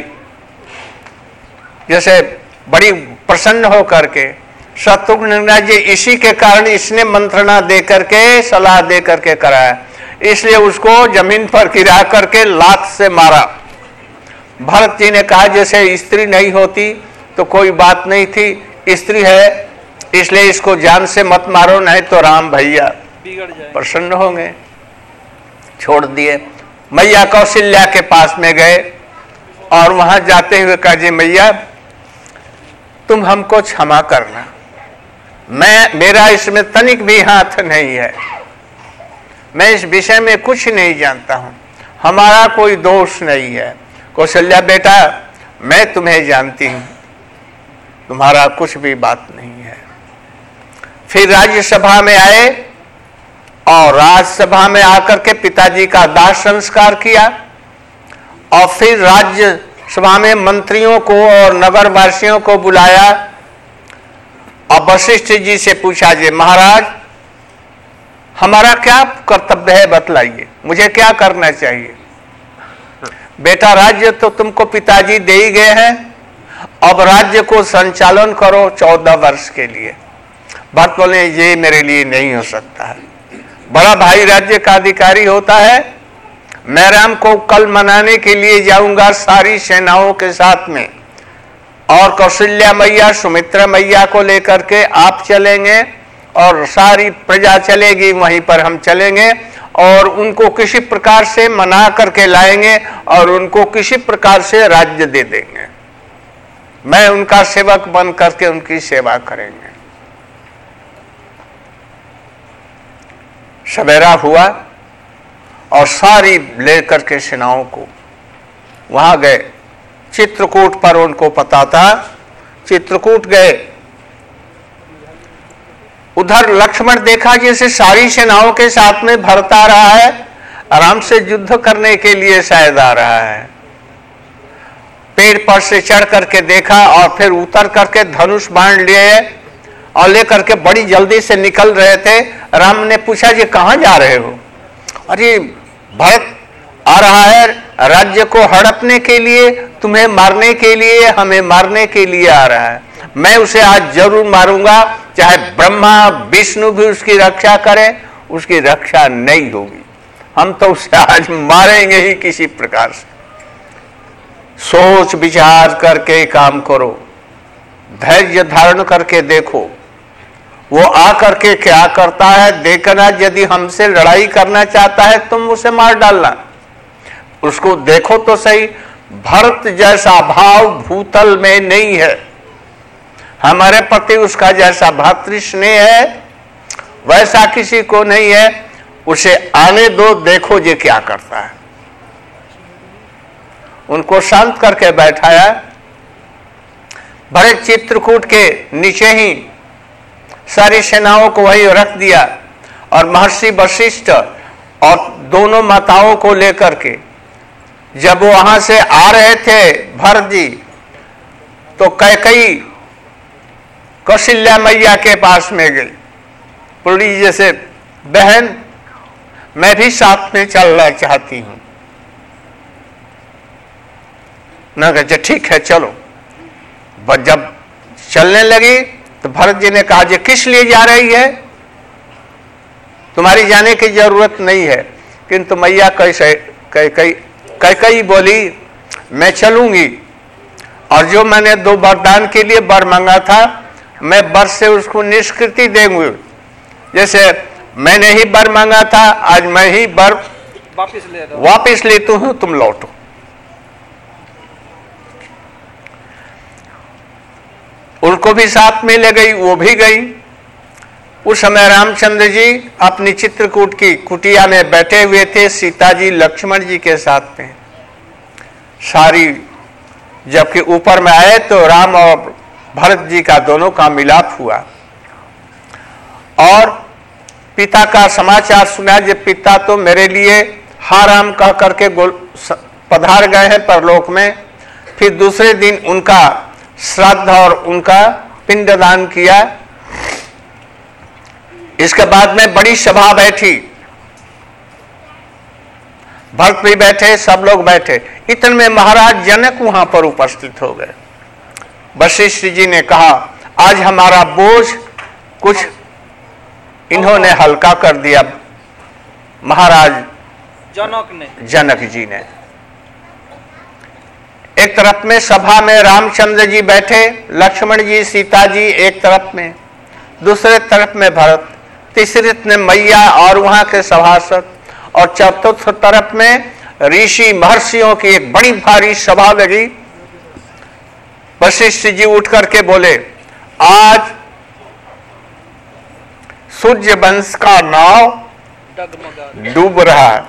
जैसे बड़ी प्रसन्न हो करके शत्रुघ्न जी, इसी के कारण इसने मंत्रणा दे करके सलाह दे करके कराया, इसलिए उसको जमीन पर गिरा करके लात से मारा। भरत जी ने कहा जैसे स्त्री नहीं होती तो कोई बात नहीं थी, स्त्री है इसलिए इसको जान से मत मारो, नहीं तो राम भैया बिगड़ जाए, प्रसन्न होंगे। छोड़ दिए। मैया कौशल्या के पास में गए और वहां जाते हुए कहा जी मैया तुम हमको क्षमा करना, मैं मेरा इसमें तनिक भी हाथ नहीं है, मैं इस विषय में कुछ नहीं जानता हूं, हमारा कोई दोष नहीं है। कौशल्या बेटा मैं तुम्हें जानती हूं, तुम्हारा कुछ भी बात नहीं है। फिर राज्यसभा में आए और राज्यसभा में आकर के पिताजी का दाह संस्कार किया, और फिर राज्यसभा में मंत्रियों को और नगरवासियों को बुलाया और वशिष्ठ जी से पूछा जी महाराज हमारा क्या कर्तव्य है बतलाइए, मुझे क्या करना चाहिए। बेटा राज्य तो तुमको पिताजी दे ही गए हैं, अब राज्य को संचालन करो चौदह वर्ष के लिए। भरत बोले ये मेरे लिए नहीं हो सकता है, बड़ा भाई राज्य का अधिकारी होता है, मैं राम को कल मनाने के लिए जाऊंगा सारी सेनाओं के साथ में, और कौशल्या मैया सुमित्रा मैया को लेकर के आप चलेंगे और सारी प्रजा चलेगी, वहीं पर हम चलेंगे और उनको किसी प्रकार से मना करके लाएंगे और उनको किसी प्रकार से राज्य दे देंगे, मैं उनका सेवक बन करके उनकी सेवा करेंगे। सवेरा हुआ और सारी लेकर के सेनाओं को वहां गए। चित्रकूट पर उनको पता था, चित्रकूट गए। उधर लक्ष्मण देखा जैसे सारी सेनाओं के साथ में भरत आ रहा है, आराम से युद्ध करने के लिए शायद आ रहा है। पेड़ पर से चढ़ करके देखा और फिर उतर करके धनुष बाण लिए और लेकर के बड़ी जल्दी से निकल रहे थे। राम ने पूछा जी कहां जा रहे हो। अरे भरत आ रहा है राज्य को हड़पने के लिए, तुम्हें मारने के लिए, हमें मारने के लिए आ रहा है, मैं उसे आज जरूर मारूंगा, चाहे ब्रह्मा विष्णु भी उसकी रक्षा करें, उसकी रक्षा नहीं होगी, हम तो उसे आज मारेंगे ही किसी प्रकार से। सोच विचार करके काम करो, धैर्य धारण करके देखो वो आकर के क्या करता है देखना। यदि हमसे लड़ाई करना चाहता है तुम उसे मार डालना, उसको देखो तो सही। भरत जैसा भाव भूतल में नहीं है, हमारे प्रति उसका जैसा भातृस्नेह है वैसा किसी को नहीं है। उसे आने दो, देखो ये क्या करता है। उनको शांत करके बैठाया। भरत चित्रकूट के नीचे ही सारी सेनाओं को वही रख दिया और महर्षि वशिष्ठ और दोनों माताओं को लेकर के जब वो वहां से आ रहे थे भरत जी, तो कैकेयी कौशल्या मैया के पास में गई, बोली जैसे बहन मैं भी साथ में चलना चाहती हूं। ना कहा ठीक है चलो। बस जब चलने लगी तो भरत जी ने कहा किस लिए जा रही है, तुम्हारी जाने की जरूरत नहीं है। किंतु मैया कैसे कैकेयी कैकेयी बोली मैं चलूंगी, और जो मैंने दो वरदान के लिए वर मांगा था मैं वर से उसको निष्कृति देंगी। जैसे मैंने ही वर मांगा था, आज मैं ही वर वापिस ले दो, वापिस लेती हूं, तुम लौटो। उनको भी साथ में ले गई, वो भी गई। उस समय रामचंद्र जी अपनी चित्रकूट की कुटिया में बैठे हुए थे, सीता जी लक्ष्मण जी के साथ में। सारी जबकि ऊपर में आए तो राम और भरत जी का दोनों का मिलाप हुआ और पिता का समाचार सुना। जब पिता तो मेरे लिए हा राम कह करके पधार गए हैं परलोक में। फिर दूसरे दिन उनका श्राद्ध और उनका पिंडदान किया। इसके बाद में बड़ी सभा बैठी, भक्त भी बैठे, सब लोग बैठे। इतने में महाराज जनक वहां पर उपस्थित हो गए। वशिष्ठ जी ने कहा, आज हमारा बोझ कुछ इन्होंने हल्का कर दिया। महाराज जनक ने जनक जी ने। एक तरफ में सभा में रामचंद्र जी बैठे, लक्ष्मण जी, सीता जी एक तरफ में, दूसरे तरफ में भरत, तीसरे में मैया और वहां के सभासद, और चतुर्थ तरफ में ऋषि महर्षियों की एक बड़ी भारी सभा लगी। वशिष्ठ जी उठ करके बोले, आज सूर्य वंश का नाव डगमगा डूब रहा है,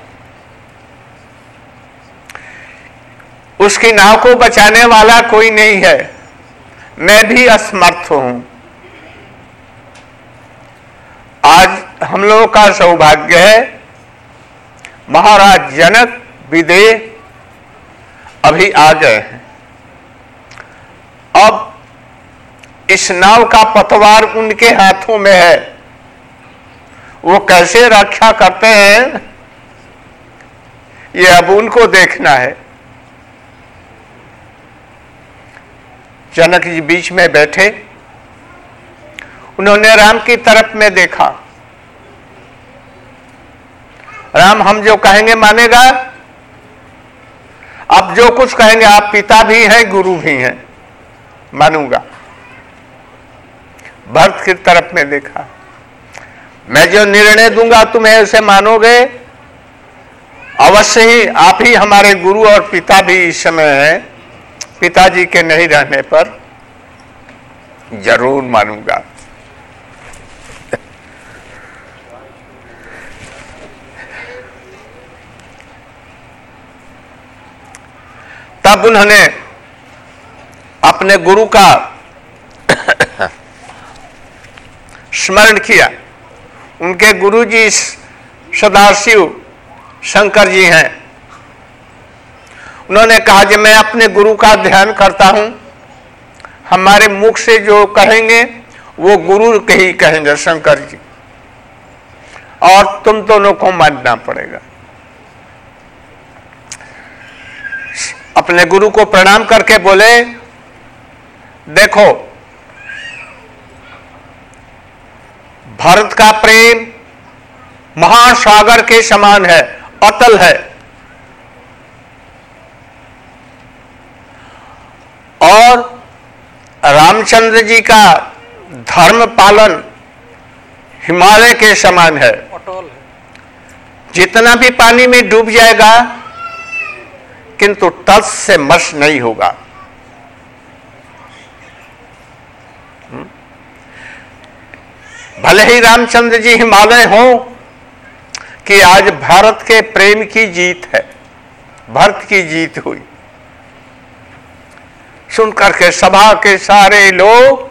उसकी नाव को बचाने वाला कोई नहीं है, मैं भी असमर्थ हूं। आज हम लोगों का सौभाग्य है, महाराज जनक विदेह अभी आ गए हैं। अब इस नाव का पतवार उनके हाथों में है, वो कैसे रक्षा करते हैं ये अब उनको देखना है। जनक जी बीच में बैठे, उन्होंने राम की तरफ में देखा। राम हम जो कहेंगे मानेगा? आप जो कुछ कहेंगे, आप पिता भी हैं, गुरु भी हैं, मानूंगा। भरत की तरफ में देखा, मैं जो निर्णय दूंगा तुम्हें उसे मानोगे? अवश्य ही, आप ही हमारे गुरु और पिता भी इस समय हैं, पिताजी के नहीं रहने पर जरूर मानूंगा। तब उन्होंने अपने गुरु का स्मरण किया। उनके गुरु जी सदाशिव शंकर जी हैं। उन्होंने कहा कि मैं अपने गुरु का ध्यान करता हूं, हमारे मुख से जो कहेंगे वो गुरु के ही कहेंगे, शंकर जी, और तुम दोनों को मानना पड़ेगा। अपने गुरु को प्रणाम करके बोले, देखो भारत का प्रेम महासागर के समान है, अतल है, और रामचंद्र जी का धर्म पालन हिमालय के समान है। अटल है। जितना भी पानी में डूब जाएगा किंतु तट से मस नहीं होगा। भले ही रामचंद्र जी हिमालय हो कि आज भारत के प्रेम की जीत है, भारत की जीत हुई। सुनकर के सभा के सारे लोग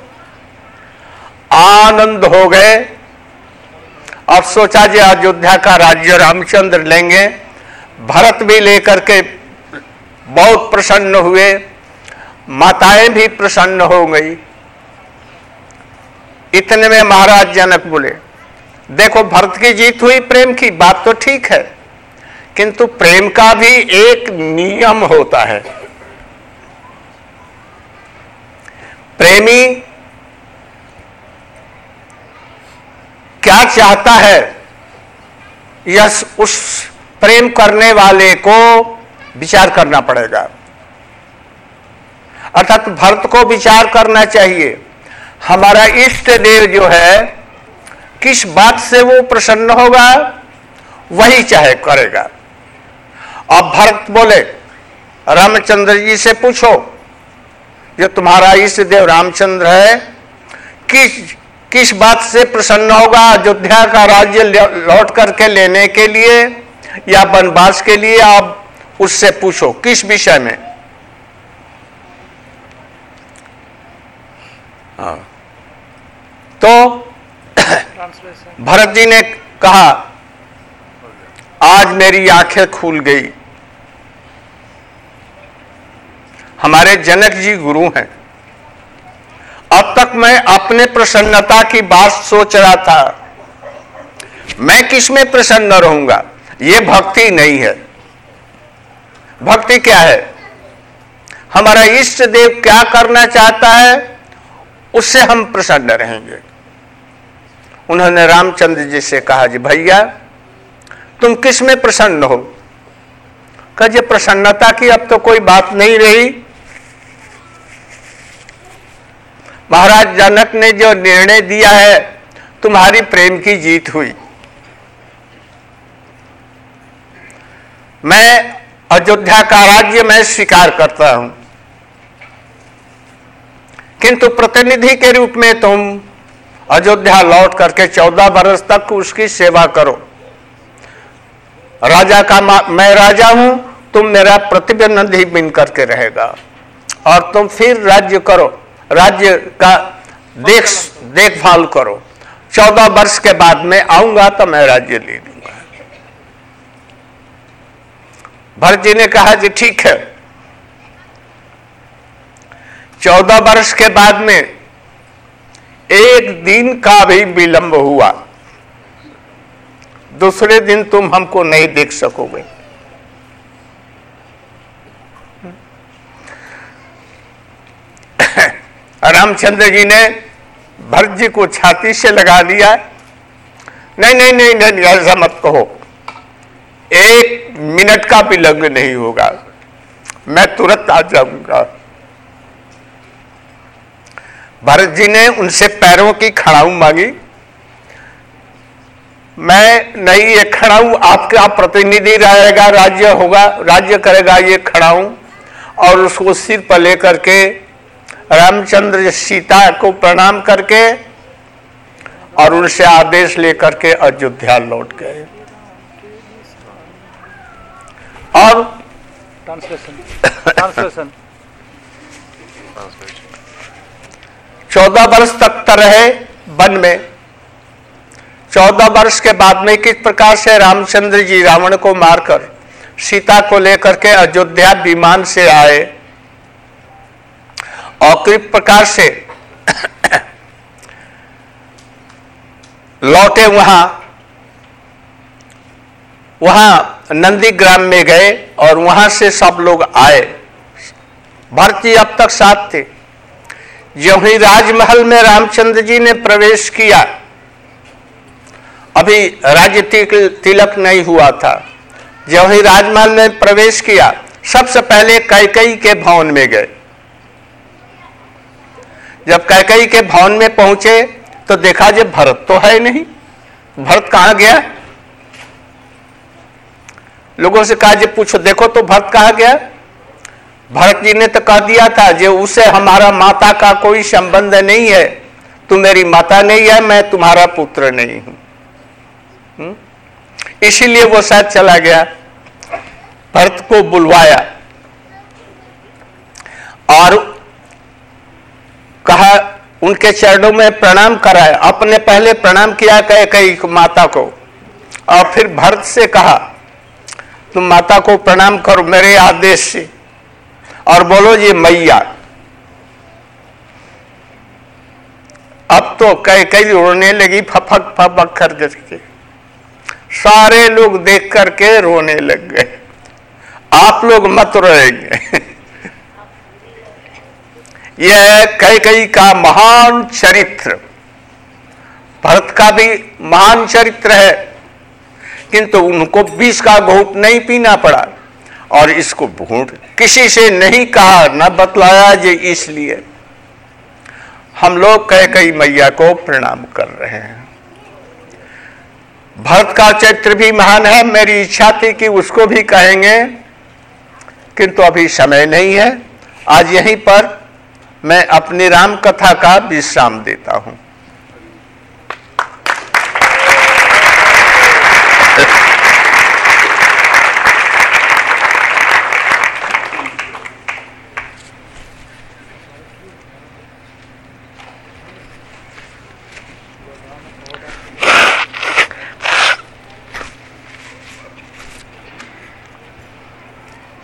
आनंद हो गए और सोचा जी अयोध्या का राज्य रामचंद्र लेंगे। भरत भी लेकर के बहुत प्रसन्न हुए, माताएं भी प्रसन्न हो गई। इतने में महाराज जनक बोले, देखो भरत की जीत हुई, प्रेम की बात तो ठीक है, किंतु प्रेम का भी एक नियम होता है। प्रेमी क्या चाहता है, यह उस प्रेम करने वाले को विचार करना पड़ेगा। अर्थात भरत को विचार करना चाहिए, हमारा इष्ट देव जो है किस बात से वो प्रसन्न होगा वही चाहे करेगा। अब भरत बोले, रामचंद्र जी से पूछो, जो तुम्हारा इष्ट देव रामचंद्र है किस किस बात से प्रसन्न होगा, अयोध्या का राज्य लौट करके लेने के लिए या वनवास के लिए? आप उससे पूछो किस विषय में। हाँ। तो भरत जी ने कहा, आज मेरी आंखें खुल गई। हमारे जनक जी गुरु हैं। अब तक मैं अपने प्रसन्नता की बात सोच रहा था, मैं किस में प्रसन्न रहूंगा। यह भक्ति नहीं है। भक्ति क्या है? हमारा इष्ट देव क्या करना चाहता है उससे हम प्रसन्न रहेंगे। उन्होंने रामचंद्र जी से कहा, जी भैया तुम किस में प्रसन्न हो? कहा, जी प्रसन्नता की अब तो कोई बात नहीं रही। महाराज जनक ने जो निर्णय दिया है, तुम्हारी प्रेम की जीत हुई। मैं अयोध्या का राज्य मैं स्वीकार करता हूं, किंतु प्रतिनिधि के रूप में तुम अयोध्या लौट करके चौदह वर्ष तक उसकी सेवा करो। राजा का मैं राजा हूं, तुम मेरा प्रतिनिधि बन करके रहेगा और तुम फिर राज्य करो, राज्य का देख देखभाल करो। चौदह वर्ष के बाद में आऊंगा तो मैं राज्य ले लूंगा। भरत जी ने कहा, जी ठीक है। चौदह वर्ष के बाद में एक दिन का भी विलंब हुआ, दूसरे दिन तुम हमको नहीं देख सकोगे। रामचंद्र जी ने भरत जी को छाती से लगा लिया। नहीं नहीं नहीं नहीं, ऐसा मत कहो, एक मिनट का भी विलंब नहीं होगा, मैं तुरंत आ जाऊंगा। भरत जी ने उनसे पैरों की खड़ाऊ मांगी। मैं नहीं, ये खड़ाऊ आपका प्रतिनिधि रहेगा, राज्य होगा, राज्य करेगा ये खड़ाऊ। और उसको सिर पर लेकर के रामचंद्र सीता को प्रणाम करके और उनसे आदेश लेकर के अयोध्या लौट गए। और ट्रांसलेशन ट्रांसलेशन चौदह वर्ष तक रहे वन में। चौदह वर्ष के बाद में किस प्रकार से रामचंद्र जी रावण को मारकर सीता को लेकर के अयोध्या विमान से आए और किस प्रकार से लौटे, वहां वहां नंदीग्राम में गए और वहां से सब लोग आए। भरत जी अब तक साथ थे। जो ही राजमहल में रामचंद्र जी ने प्रवेश किया, अभी राज्य तिलक नहीं हुआ था, जो ही राजमहल में प्रवेश किया सबसे पहले कैकेयी के भवन में गए। जब कैकेयी के भवन में पहुंचे तो देखा जे भरत तो है नहीं। भरत कहां गया? लोगों से कहा, जे पूछो देखो तो भरत कहां गया। भरत जी ने तो कह दिया था, जो उसे हमारा माता का कोई संबंध नहीं है, तू मेरी माता नहीं है, मैं तुम्हारा पुत्र नहीं हूं। इसीलिए वो शायद चला गया। भरत को बुलवाया और कहा, उनके चरणों में प्रणाम कराया। अपने पहले प्रणाम किया कैकेयी माता को और फिर भरत से कहा, तुम माता को प्रणाम करो मेरे आदेश से और बोलो जी मैया। अब तो कैकेयी रोने लगी, फपक फपक कर करके। सारे लोग देख करके रोने लग गए। आप लोग मत रोएंगे। यह कैकेयी का महान चरित्र, भरत का भी महान चरित्र है, किंतु उनको विष का घूंट नहीं पीना पड़ा और इसको घूंट किसी से नहीं कहा, न बतलाया। जे इसलिए हम लोग कैकेयी मैया को प्रणाम कर रहे हैं। भरत का चरित्र भी महान है। मेरी इच्छा थी कि उसको भी कहेंगे, किंतु अभी समय नहीं है। आज यहीं पर मैं अपनी राम कथा का विश्राम देता हूं।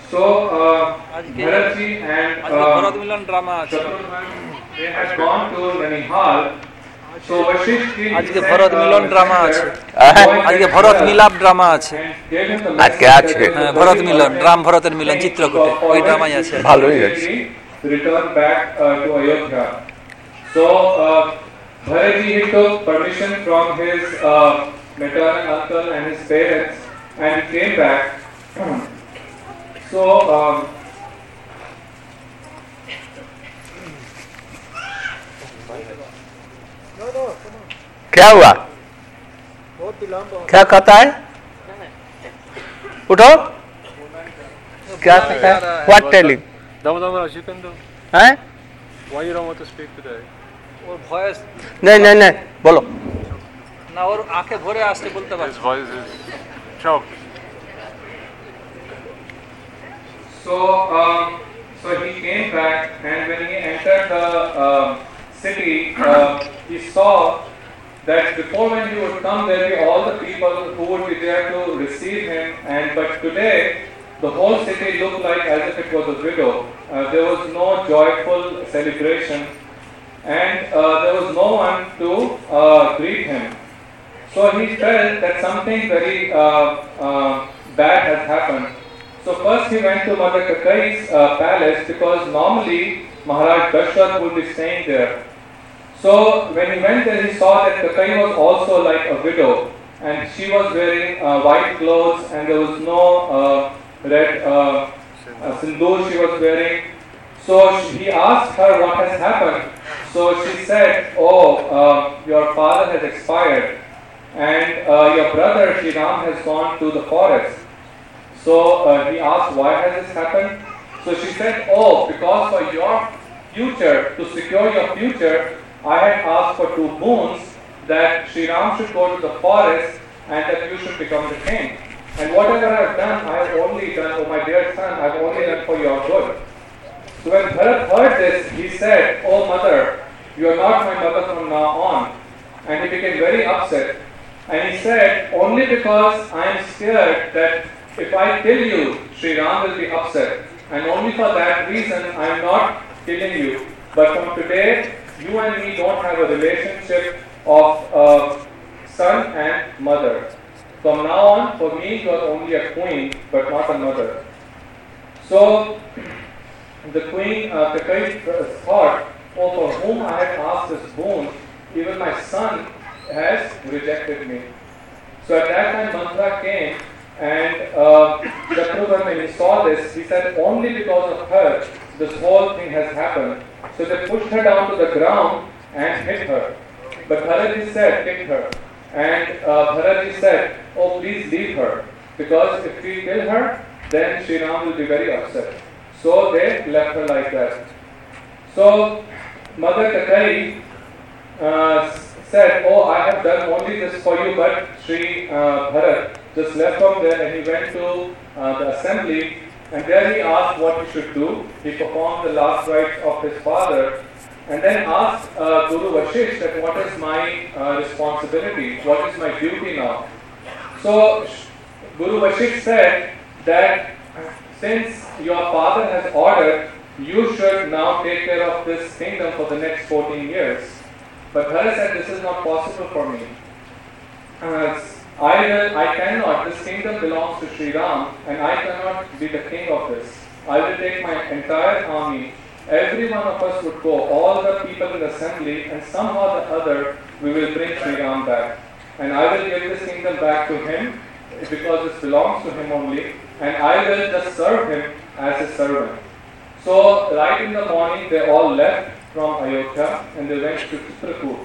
So uh, Bharatji and আজকে ভরত uh, মিলন ড্রামা আছে Shatrughan, they had gone to Nanihal. So Vashisht ji আজকে sent, ভরত uh, মিলন ড্রামা আছে হ্যাঁ go and আজকে get ভরত Bharat মিলাপ ড্রামা আছে and gave him the আজকে message আছে। that it was হ্যাঁ, very ভরত মিলন, urgent রাম ভরতের মিলন thing চিত্রকূটে, for ওই which ড্রামাই he আছে। should ভালোই আছে। immediately return back uh, to Ayodhya. So uh, Bharatji he took permission from his uh, maternal uncle and his parents and he came back. So um, क्या हुआ? क्या कहता है? उठो। क्या कहता है? What telling? Damodar, you can do. हैं? Why you don't want to speak today? ওর ভয়েস नहीं नहीं नहीं बोलो। না ওর আঁখে ভরে আসতে বলতে His পারছে voice is choked. So, um, so he came back, and when he entered the uh, city, uh, he saw that before when he would come, there would be all the people who would be there to receive him. And but today, the whole city looked like as if it was a widow. Uh, there was no joyful celebration, and uh, there was no one to uh, greet him. So he felt that something very uh, uh, bad has happened. So first he went to Mother Kakai's uh, palace because normally Maharaj Dashrath would be staying there. So when he went there, he saw that Kakai was also like a widow, and she was wearing uh, white clothes, and there was no uh, red uh, uh, sindoor she was wearing. So he asked her what has happened. So she said, "Oh, uh, your father has expired, and uh, your brother Sri Ram has gone to the forest." So uh, he asked, why has this happened? So she said, oh, because for your future, to secure your future, I had asked for two boons, that Sri Ram should go to the forest and that you should become the king. And whatever I have done, I have only done, oh my dear son, I have only done for your good. So when Bharat heard this, he said, oh mother, you are not my mother from now on. And he became very upset. And he said, only because I am scared that if I kill you, Sri Ram will be upset. And only for that reason I am not killing you. But from today, you and me don't have a relationship of uh, son and mother. From now on, for me, you are only a queen, but not a mother. So, the queen, uh, Kakai thought, oh, for whom I had asked this boon, even my son has rejected me. So at that time, Mantra came, and uh, Shatrughan, when he saw this, he said, only because of her, this whole thing has happened. So they pushed her down to the ground and hit her. But Bharatji said, kick her. And uh, Bharatji said, oh, please leave her. Because if we kill her, then Sri Ram will be very upset. So they left her like that. So Mother Kakai uh, said, oh, I have done only this for you, but Sri uh, Bharat just left from there and he went to uh, the assembly, and there he asked what he should do. He performed the last rites of his father and then asked uh, Guru Vashisht that what is my uh, responsibility, what is my duty now. So Guru Vashisht said that since your father has ordered, you should now take care of this kingdom for the next fourteen years. But Bharat said, this is not possible for me. Uh, I will, I cannot, this kingdom belongs to Sri Ram, and I cannot be the king of this. I will take my entire army, every one of us would go, all the people in the assembly, and somehow or the other, we will bring Sri Ram back. And I will give this kingdom back to him, because this belongs to him only, and I will just serve him as his servant. So, right in the morning, they all left from Ayodhya, and they went to Chitrakoot.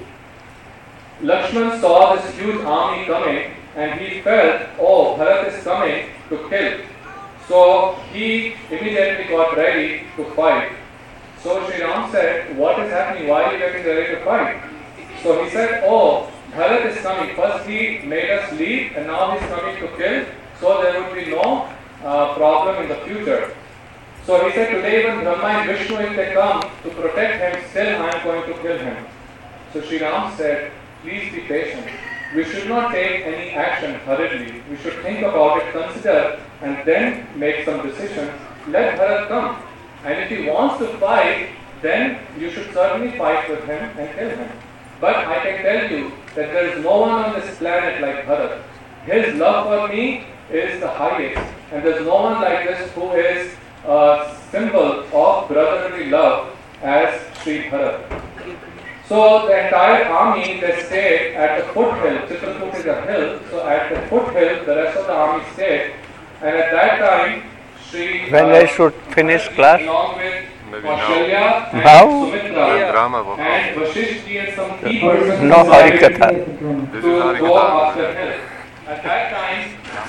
Lakshman saw this huge army coming, and he felt, oh, Bharat is coming to kill. So he immediately got ready to fight. So Sri Ram said, what is happening? Why are you getting ready to fight? So he said, oh, Bharat is coming. First he made us leave, and now he is coming to kill. So there would be no uh, problem in the future. So he said, today even Brahma and Vishnu, if they come to protect him, still I am going to kill him. So Sri Ram said, please be patient. We should not take any action hurriedly. We should think about it, consider, and then make some decision. let Bharat come. And if he wants to fight, then you should certainly fight with him and kill him. But I can tell you that there is no one on this planet like Bharat. His love for me is the highest. And there is no one like this who is a symbol of brotherly love as Sri Bharat. So the entire army, they stayed at the foothill. Chitrakoot is a hill. So at the foothill, the rest of the army stayed. And at that time, Sri When uh, I should finish class? along with Maybe Kaushalya and Now? Sumitra Drama work. and Vasishtha and some key persons No decided Harikatha. This to is go Harikatha. up the hill. At that time,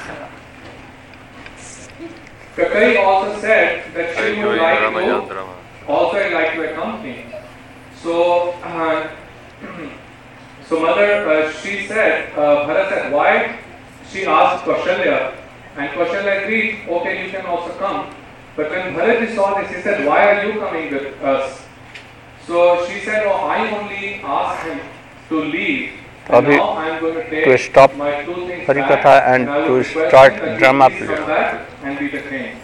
Kakai also said that she would like Ramayan to drama. also like to accompany. So, uh, so mother, uh, she said, uh, Bharat said, why? She asked Kaushalya, and Kaushalya agreed, okay, you can also come. But when Bharat saw this, he said, why are you coming with us? So she said, oh, I only asked him to leave. And Abhi, now I am going to take to stop my two things Harikatha back, and I to would request start him that he drama please play. come back and be the king.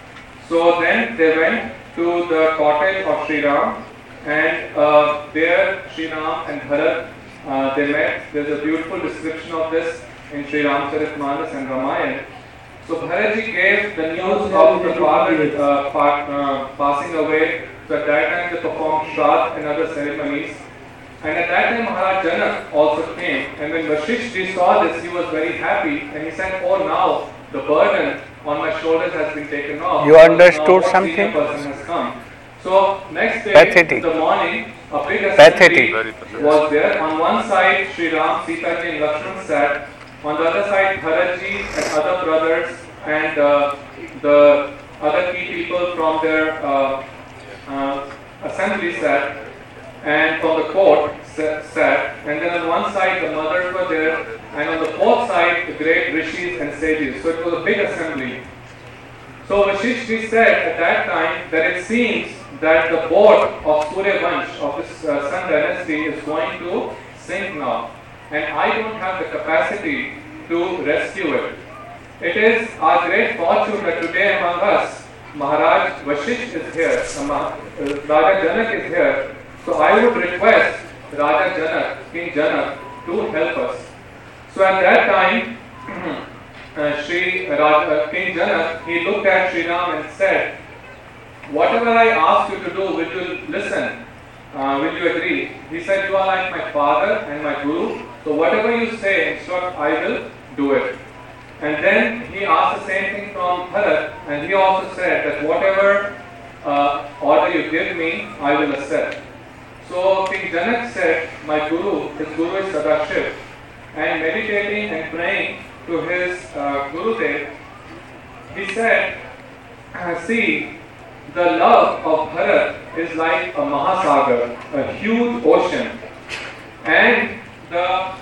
So then they went to the cottage of Sri Ram, and uh, there Sri Ram and Bharat, uh, they met. There's a beautiful description of this in Sri Ramcharitmanas and Ramayana. So Bharatji gave the news of the father uh, pa- uh, passing away. So at that time they performed Shraddh and other ceremonies. And at that time Maharaj Janak also came. And when Vasishtha saw this, he was very happy. And he said, oh, now the burden on my shoulders has been taken off. You understood Now what something? senior person has come. So next day, Pathetic. in the morning, a big Pathetic. assembly Very pathetic. was there. On one side, Sri Ram, Sita ji and Lakshman sat. On the other side, Bharatji and other brothers and uh, the other key people from their uh, uh, assembly sat, and from the court sa- sat. And then on one side, the mothers were there, and on the fourth side, the great rishis and sages. So it was a big assembly. So Vasishtha said at that time that it seems that the boat of Surya Vansh, of this uh, Sun dynasty, is going to sink now. And I don't have the capacity to rescue it. It is our great fortune that today among us, Maharaj Vasishtha is here, uh, Mah- uh, Raja Janak is here. So I would request Raja Janak, King Janak, to help us. So at that time, uh, Sri Raj, uh, King Janak, he looked at Sri Ram and said, whatever I ask you to do, will you listen? Uh, will you agree? He said, you are like my father and my guru, so whatever you say, instruct, I will do it. And then he asked the same thing from Bharat, and he also said that whatever uh, order you give me, I will accept. So King Janak said, my guru, his guru is Sadashiv, and meditating and praying to his uh, Gurudev, he said, see, the love of Bharat is like a Mahasagar, a huge ocean, and the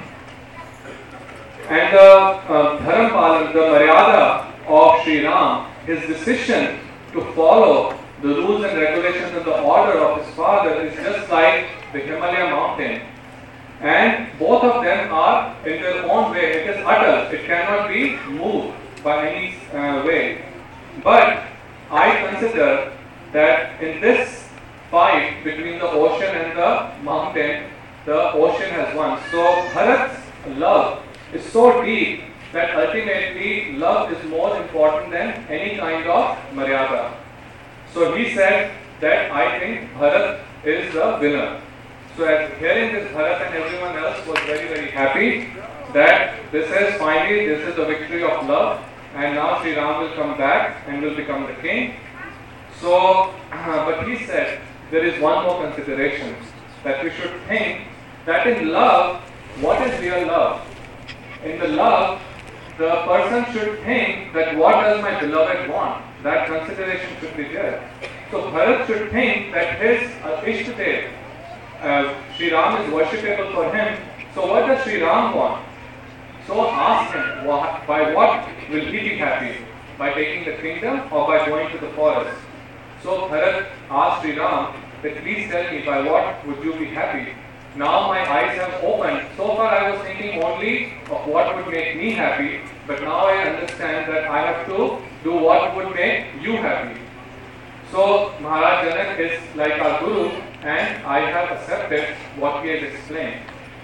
and the uh, Dharampalan, the Maryada of Sri Ram, his decision to follow the rules and regulations and the order of his father is just like the Himalaya mountain. And both of them are in their own way. It is utter. It cannot be moved by any uh, way. But I consider that in this fight between the ocean and the mountain, the ocean has won. So Bharat's love is so deep that ultimately love is more important than any kind of Maryada. So he said that I think Bharat is the winner. So at hearing this, Bharat and everyone else was very, very happy that this is finally, this is the victory of love, and now Sri Ram will come back and will become the king. So, uh, but he said there is one more consideration, that we should think that in love, what is real love? In the love, the person should think that what does my beloved want? That consideration should be there. So Bharat should think that his uh, Ishtadev, uh, Sri Ram is worshipable for him. So what does Sri Ram want? So ask him, what, by what will he be happy? By taking the kingdom or by going to the forest? So Bharat asked Sri Ram that please tell me by what would you be happy? Now my eyes have opened. So far I was thinking only of what would make me happy, but now I understand that I have to do what would make you happy. So Maharaj Janak is like our Guru, and I have accepted what he has explained.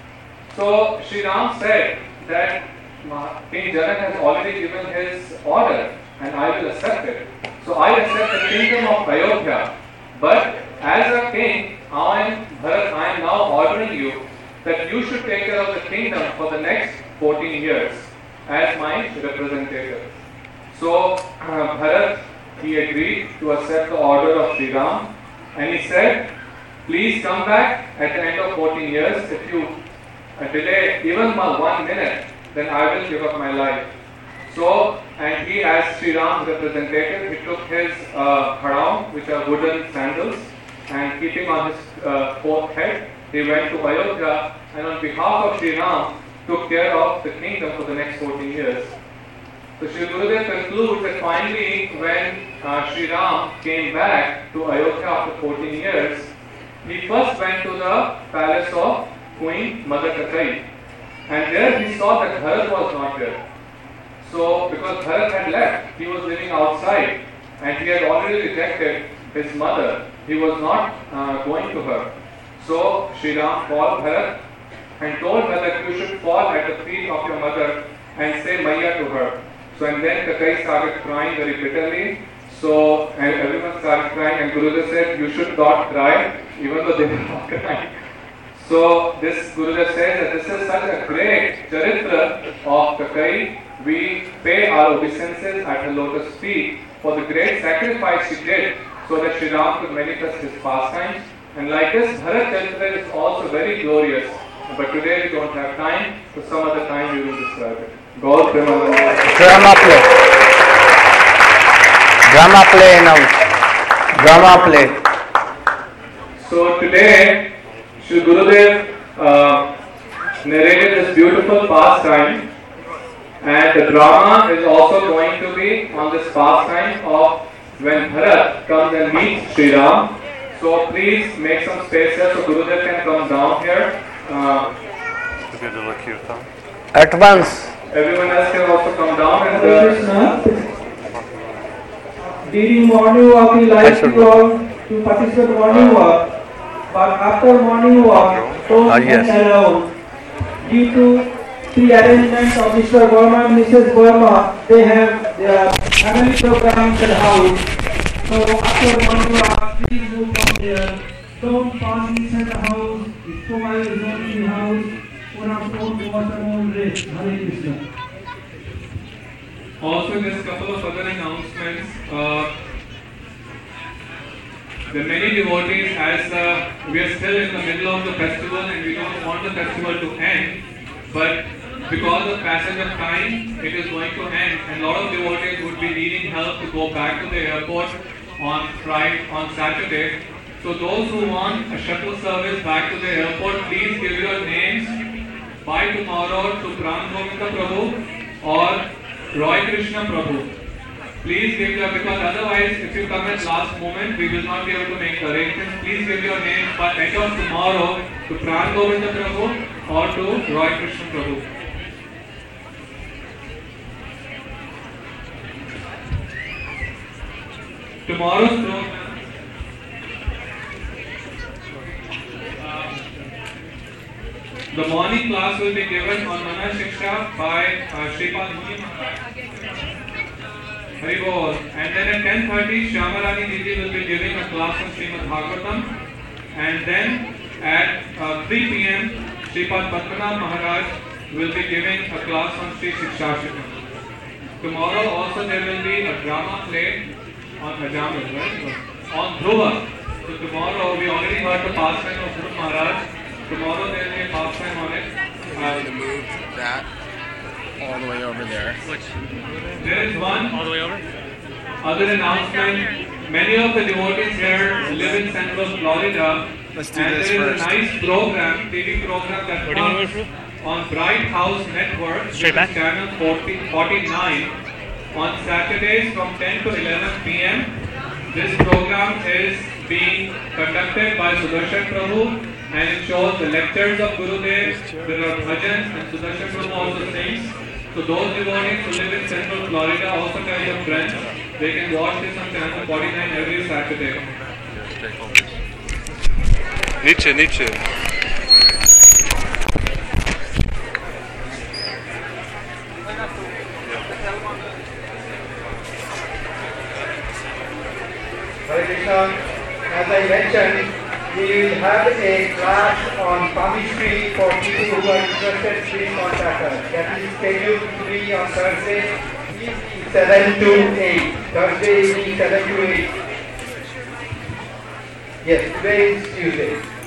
So Sri Ram said that King Janak has already given his order, and I will accept it. So I accept the kingdom of Ayodhya. But as a king, I am Bharat, I am now ordering you that you should take care of the kingdom for the next fourteen years as my representative. So uh, Bharat, he agreed to accept the order of Sri Ram, and he said, please come back at the end of fourteen years. If you uh, delay even by one minute, then I will give up my life. So, and he, as Sri Ram's representative, he took his uh, khadam, which are wooden sandals, and keeping on his uh, fourth head, he went to Ayodhya, and on behalf of Sri Ram, took care of the kingdom for the next fourteen years. So Sri Gurudev concludes that finally, when uh, Sri Ram came back to Ayodhya after fourteen years, he first went to the palace of Queen Mother Kakai, and there he saw that Bharat was not there. So, because Bharat had left, he was living outside, and he had already rejected his mother. He was not uh, going to her. So, Sri Ram called Bharat and told her that you should fall at the feet of your mother and say Maya to her. So, and then Kakai started crying very bitterly. So, and everyone started crying, and Gurudev said, you should not cry, even though they were not crying. So, this Gurudev says that this is such a great charitra of Kakai. We pay our obeisances at her lotus feet for the great sacrifice she did so that Sri Ram could manifest his pastimes. And like this, Bharat Charitra is also very glorious. But today we don't have time, so some other time we will describe it. Gaur Premanand. Drama play. Drama play announce. Drama play. So today, Sri Gurudev uh, narrated this beautiful pastime, and the drama is also going to be on this pastime of when Bharat comes and meets Sri Ram. So please make some space here so Gurudev can come down here. Uh, At once. everyone else can also come down and Hare uh, Krishna. During morning walk, we like to go to participate morning walk. But after morning walk, don't Ah, yes. allow. Due to the arrangement of Mister Verma and Missus Verma, they have their family program in the house. So after morning walk, please move from there. Don't pass inside the house. If somebody is not in the house, or after water or rest. Hare Krishna. also just a couple of other announcements. Uh, the many devotees, as uh, we are still in the middle of the festival and we don't want the festival to end, but because of passage of time, it is going to end, and a lot of devotees would be needing help to go back to the airport on Friday, on Saturday. So those who want a shuttle service back to the airport, please give your names by tomorrow to Pran Govinda Prabhu or Roy Krishna Prabhu. Please give your, because otherwise if you come at last moment, we will not be able to make the arrangements. Please give your names by end of tomorrow to Pran Govinda Prabhu or to Roy Krishna Prabhu. Tomorrow's program, uh, the morning class will be given on Mana Shiksha by uh, Shripad Muni Maharaj. Hari Bol. And then at ten thirty, Shyamarani Didi will be giving a class on Srimad Bhagavatam. And then at uh, three p m, Shripad Padmanabh Maharaj will be giving a class on Sri Shikshashtakam. Tomorrow also there will be a drama play on Hajamil, right? On Dhruva. So tomorrow we already heard the pastime of Dhruva Maharaj. Tomorrow there will be a pastime on it. I'm going to move that all the way over there. Which? There is one All the way over? other announcement. Many of the devotees here live in Central Florida. Let's do and this there is first. a nice program, T V program that Where do you want comes to go on Bright House Network. Straight which is back? Channel forty, forty-nine. On Saturdays from ten to eleven p m This program is being conducted by Sudarshan Prabhu, and it shows the lectures of Gurudev. There are bhajans, and Sudarshan Prabhu also sings. So those devotees who live in Central Florida also tell their friends they can watch this on channel forty-nine every Saturday. नीचे नीचे Hare Krishna, as I mentioned, we will have a class on palmistry for people who are interested in contact us. That is scheduled to be on Thursday evening seven to eight. Thursday evening seven to eight. Yes, today is Tuesday.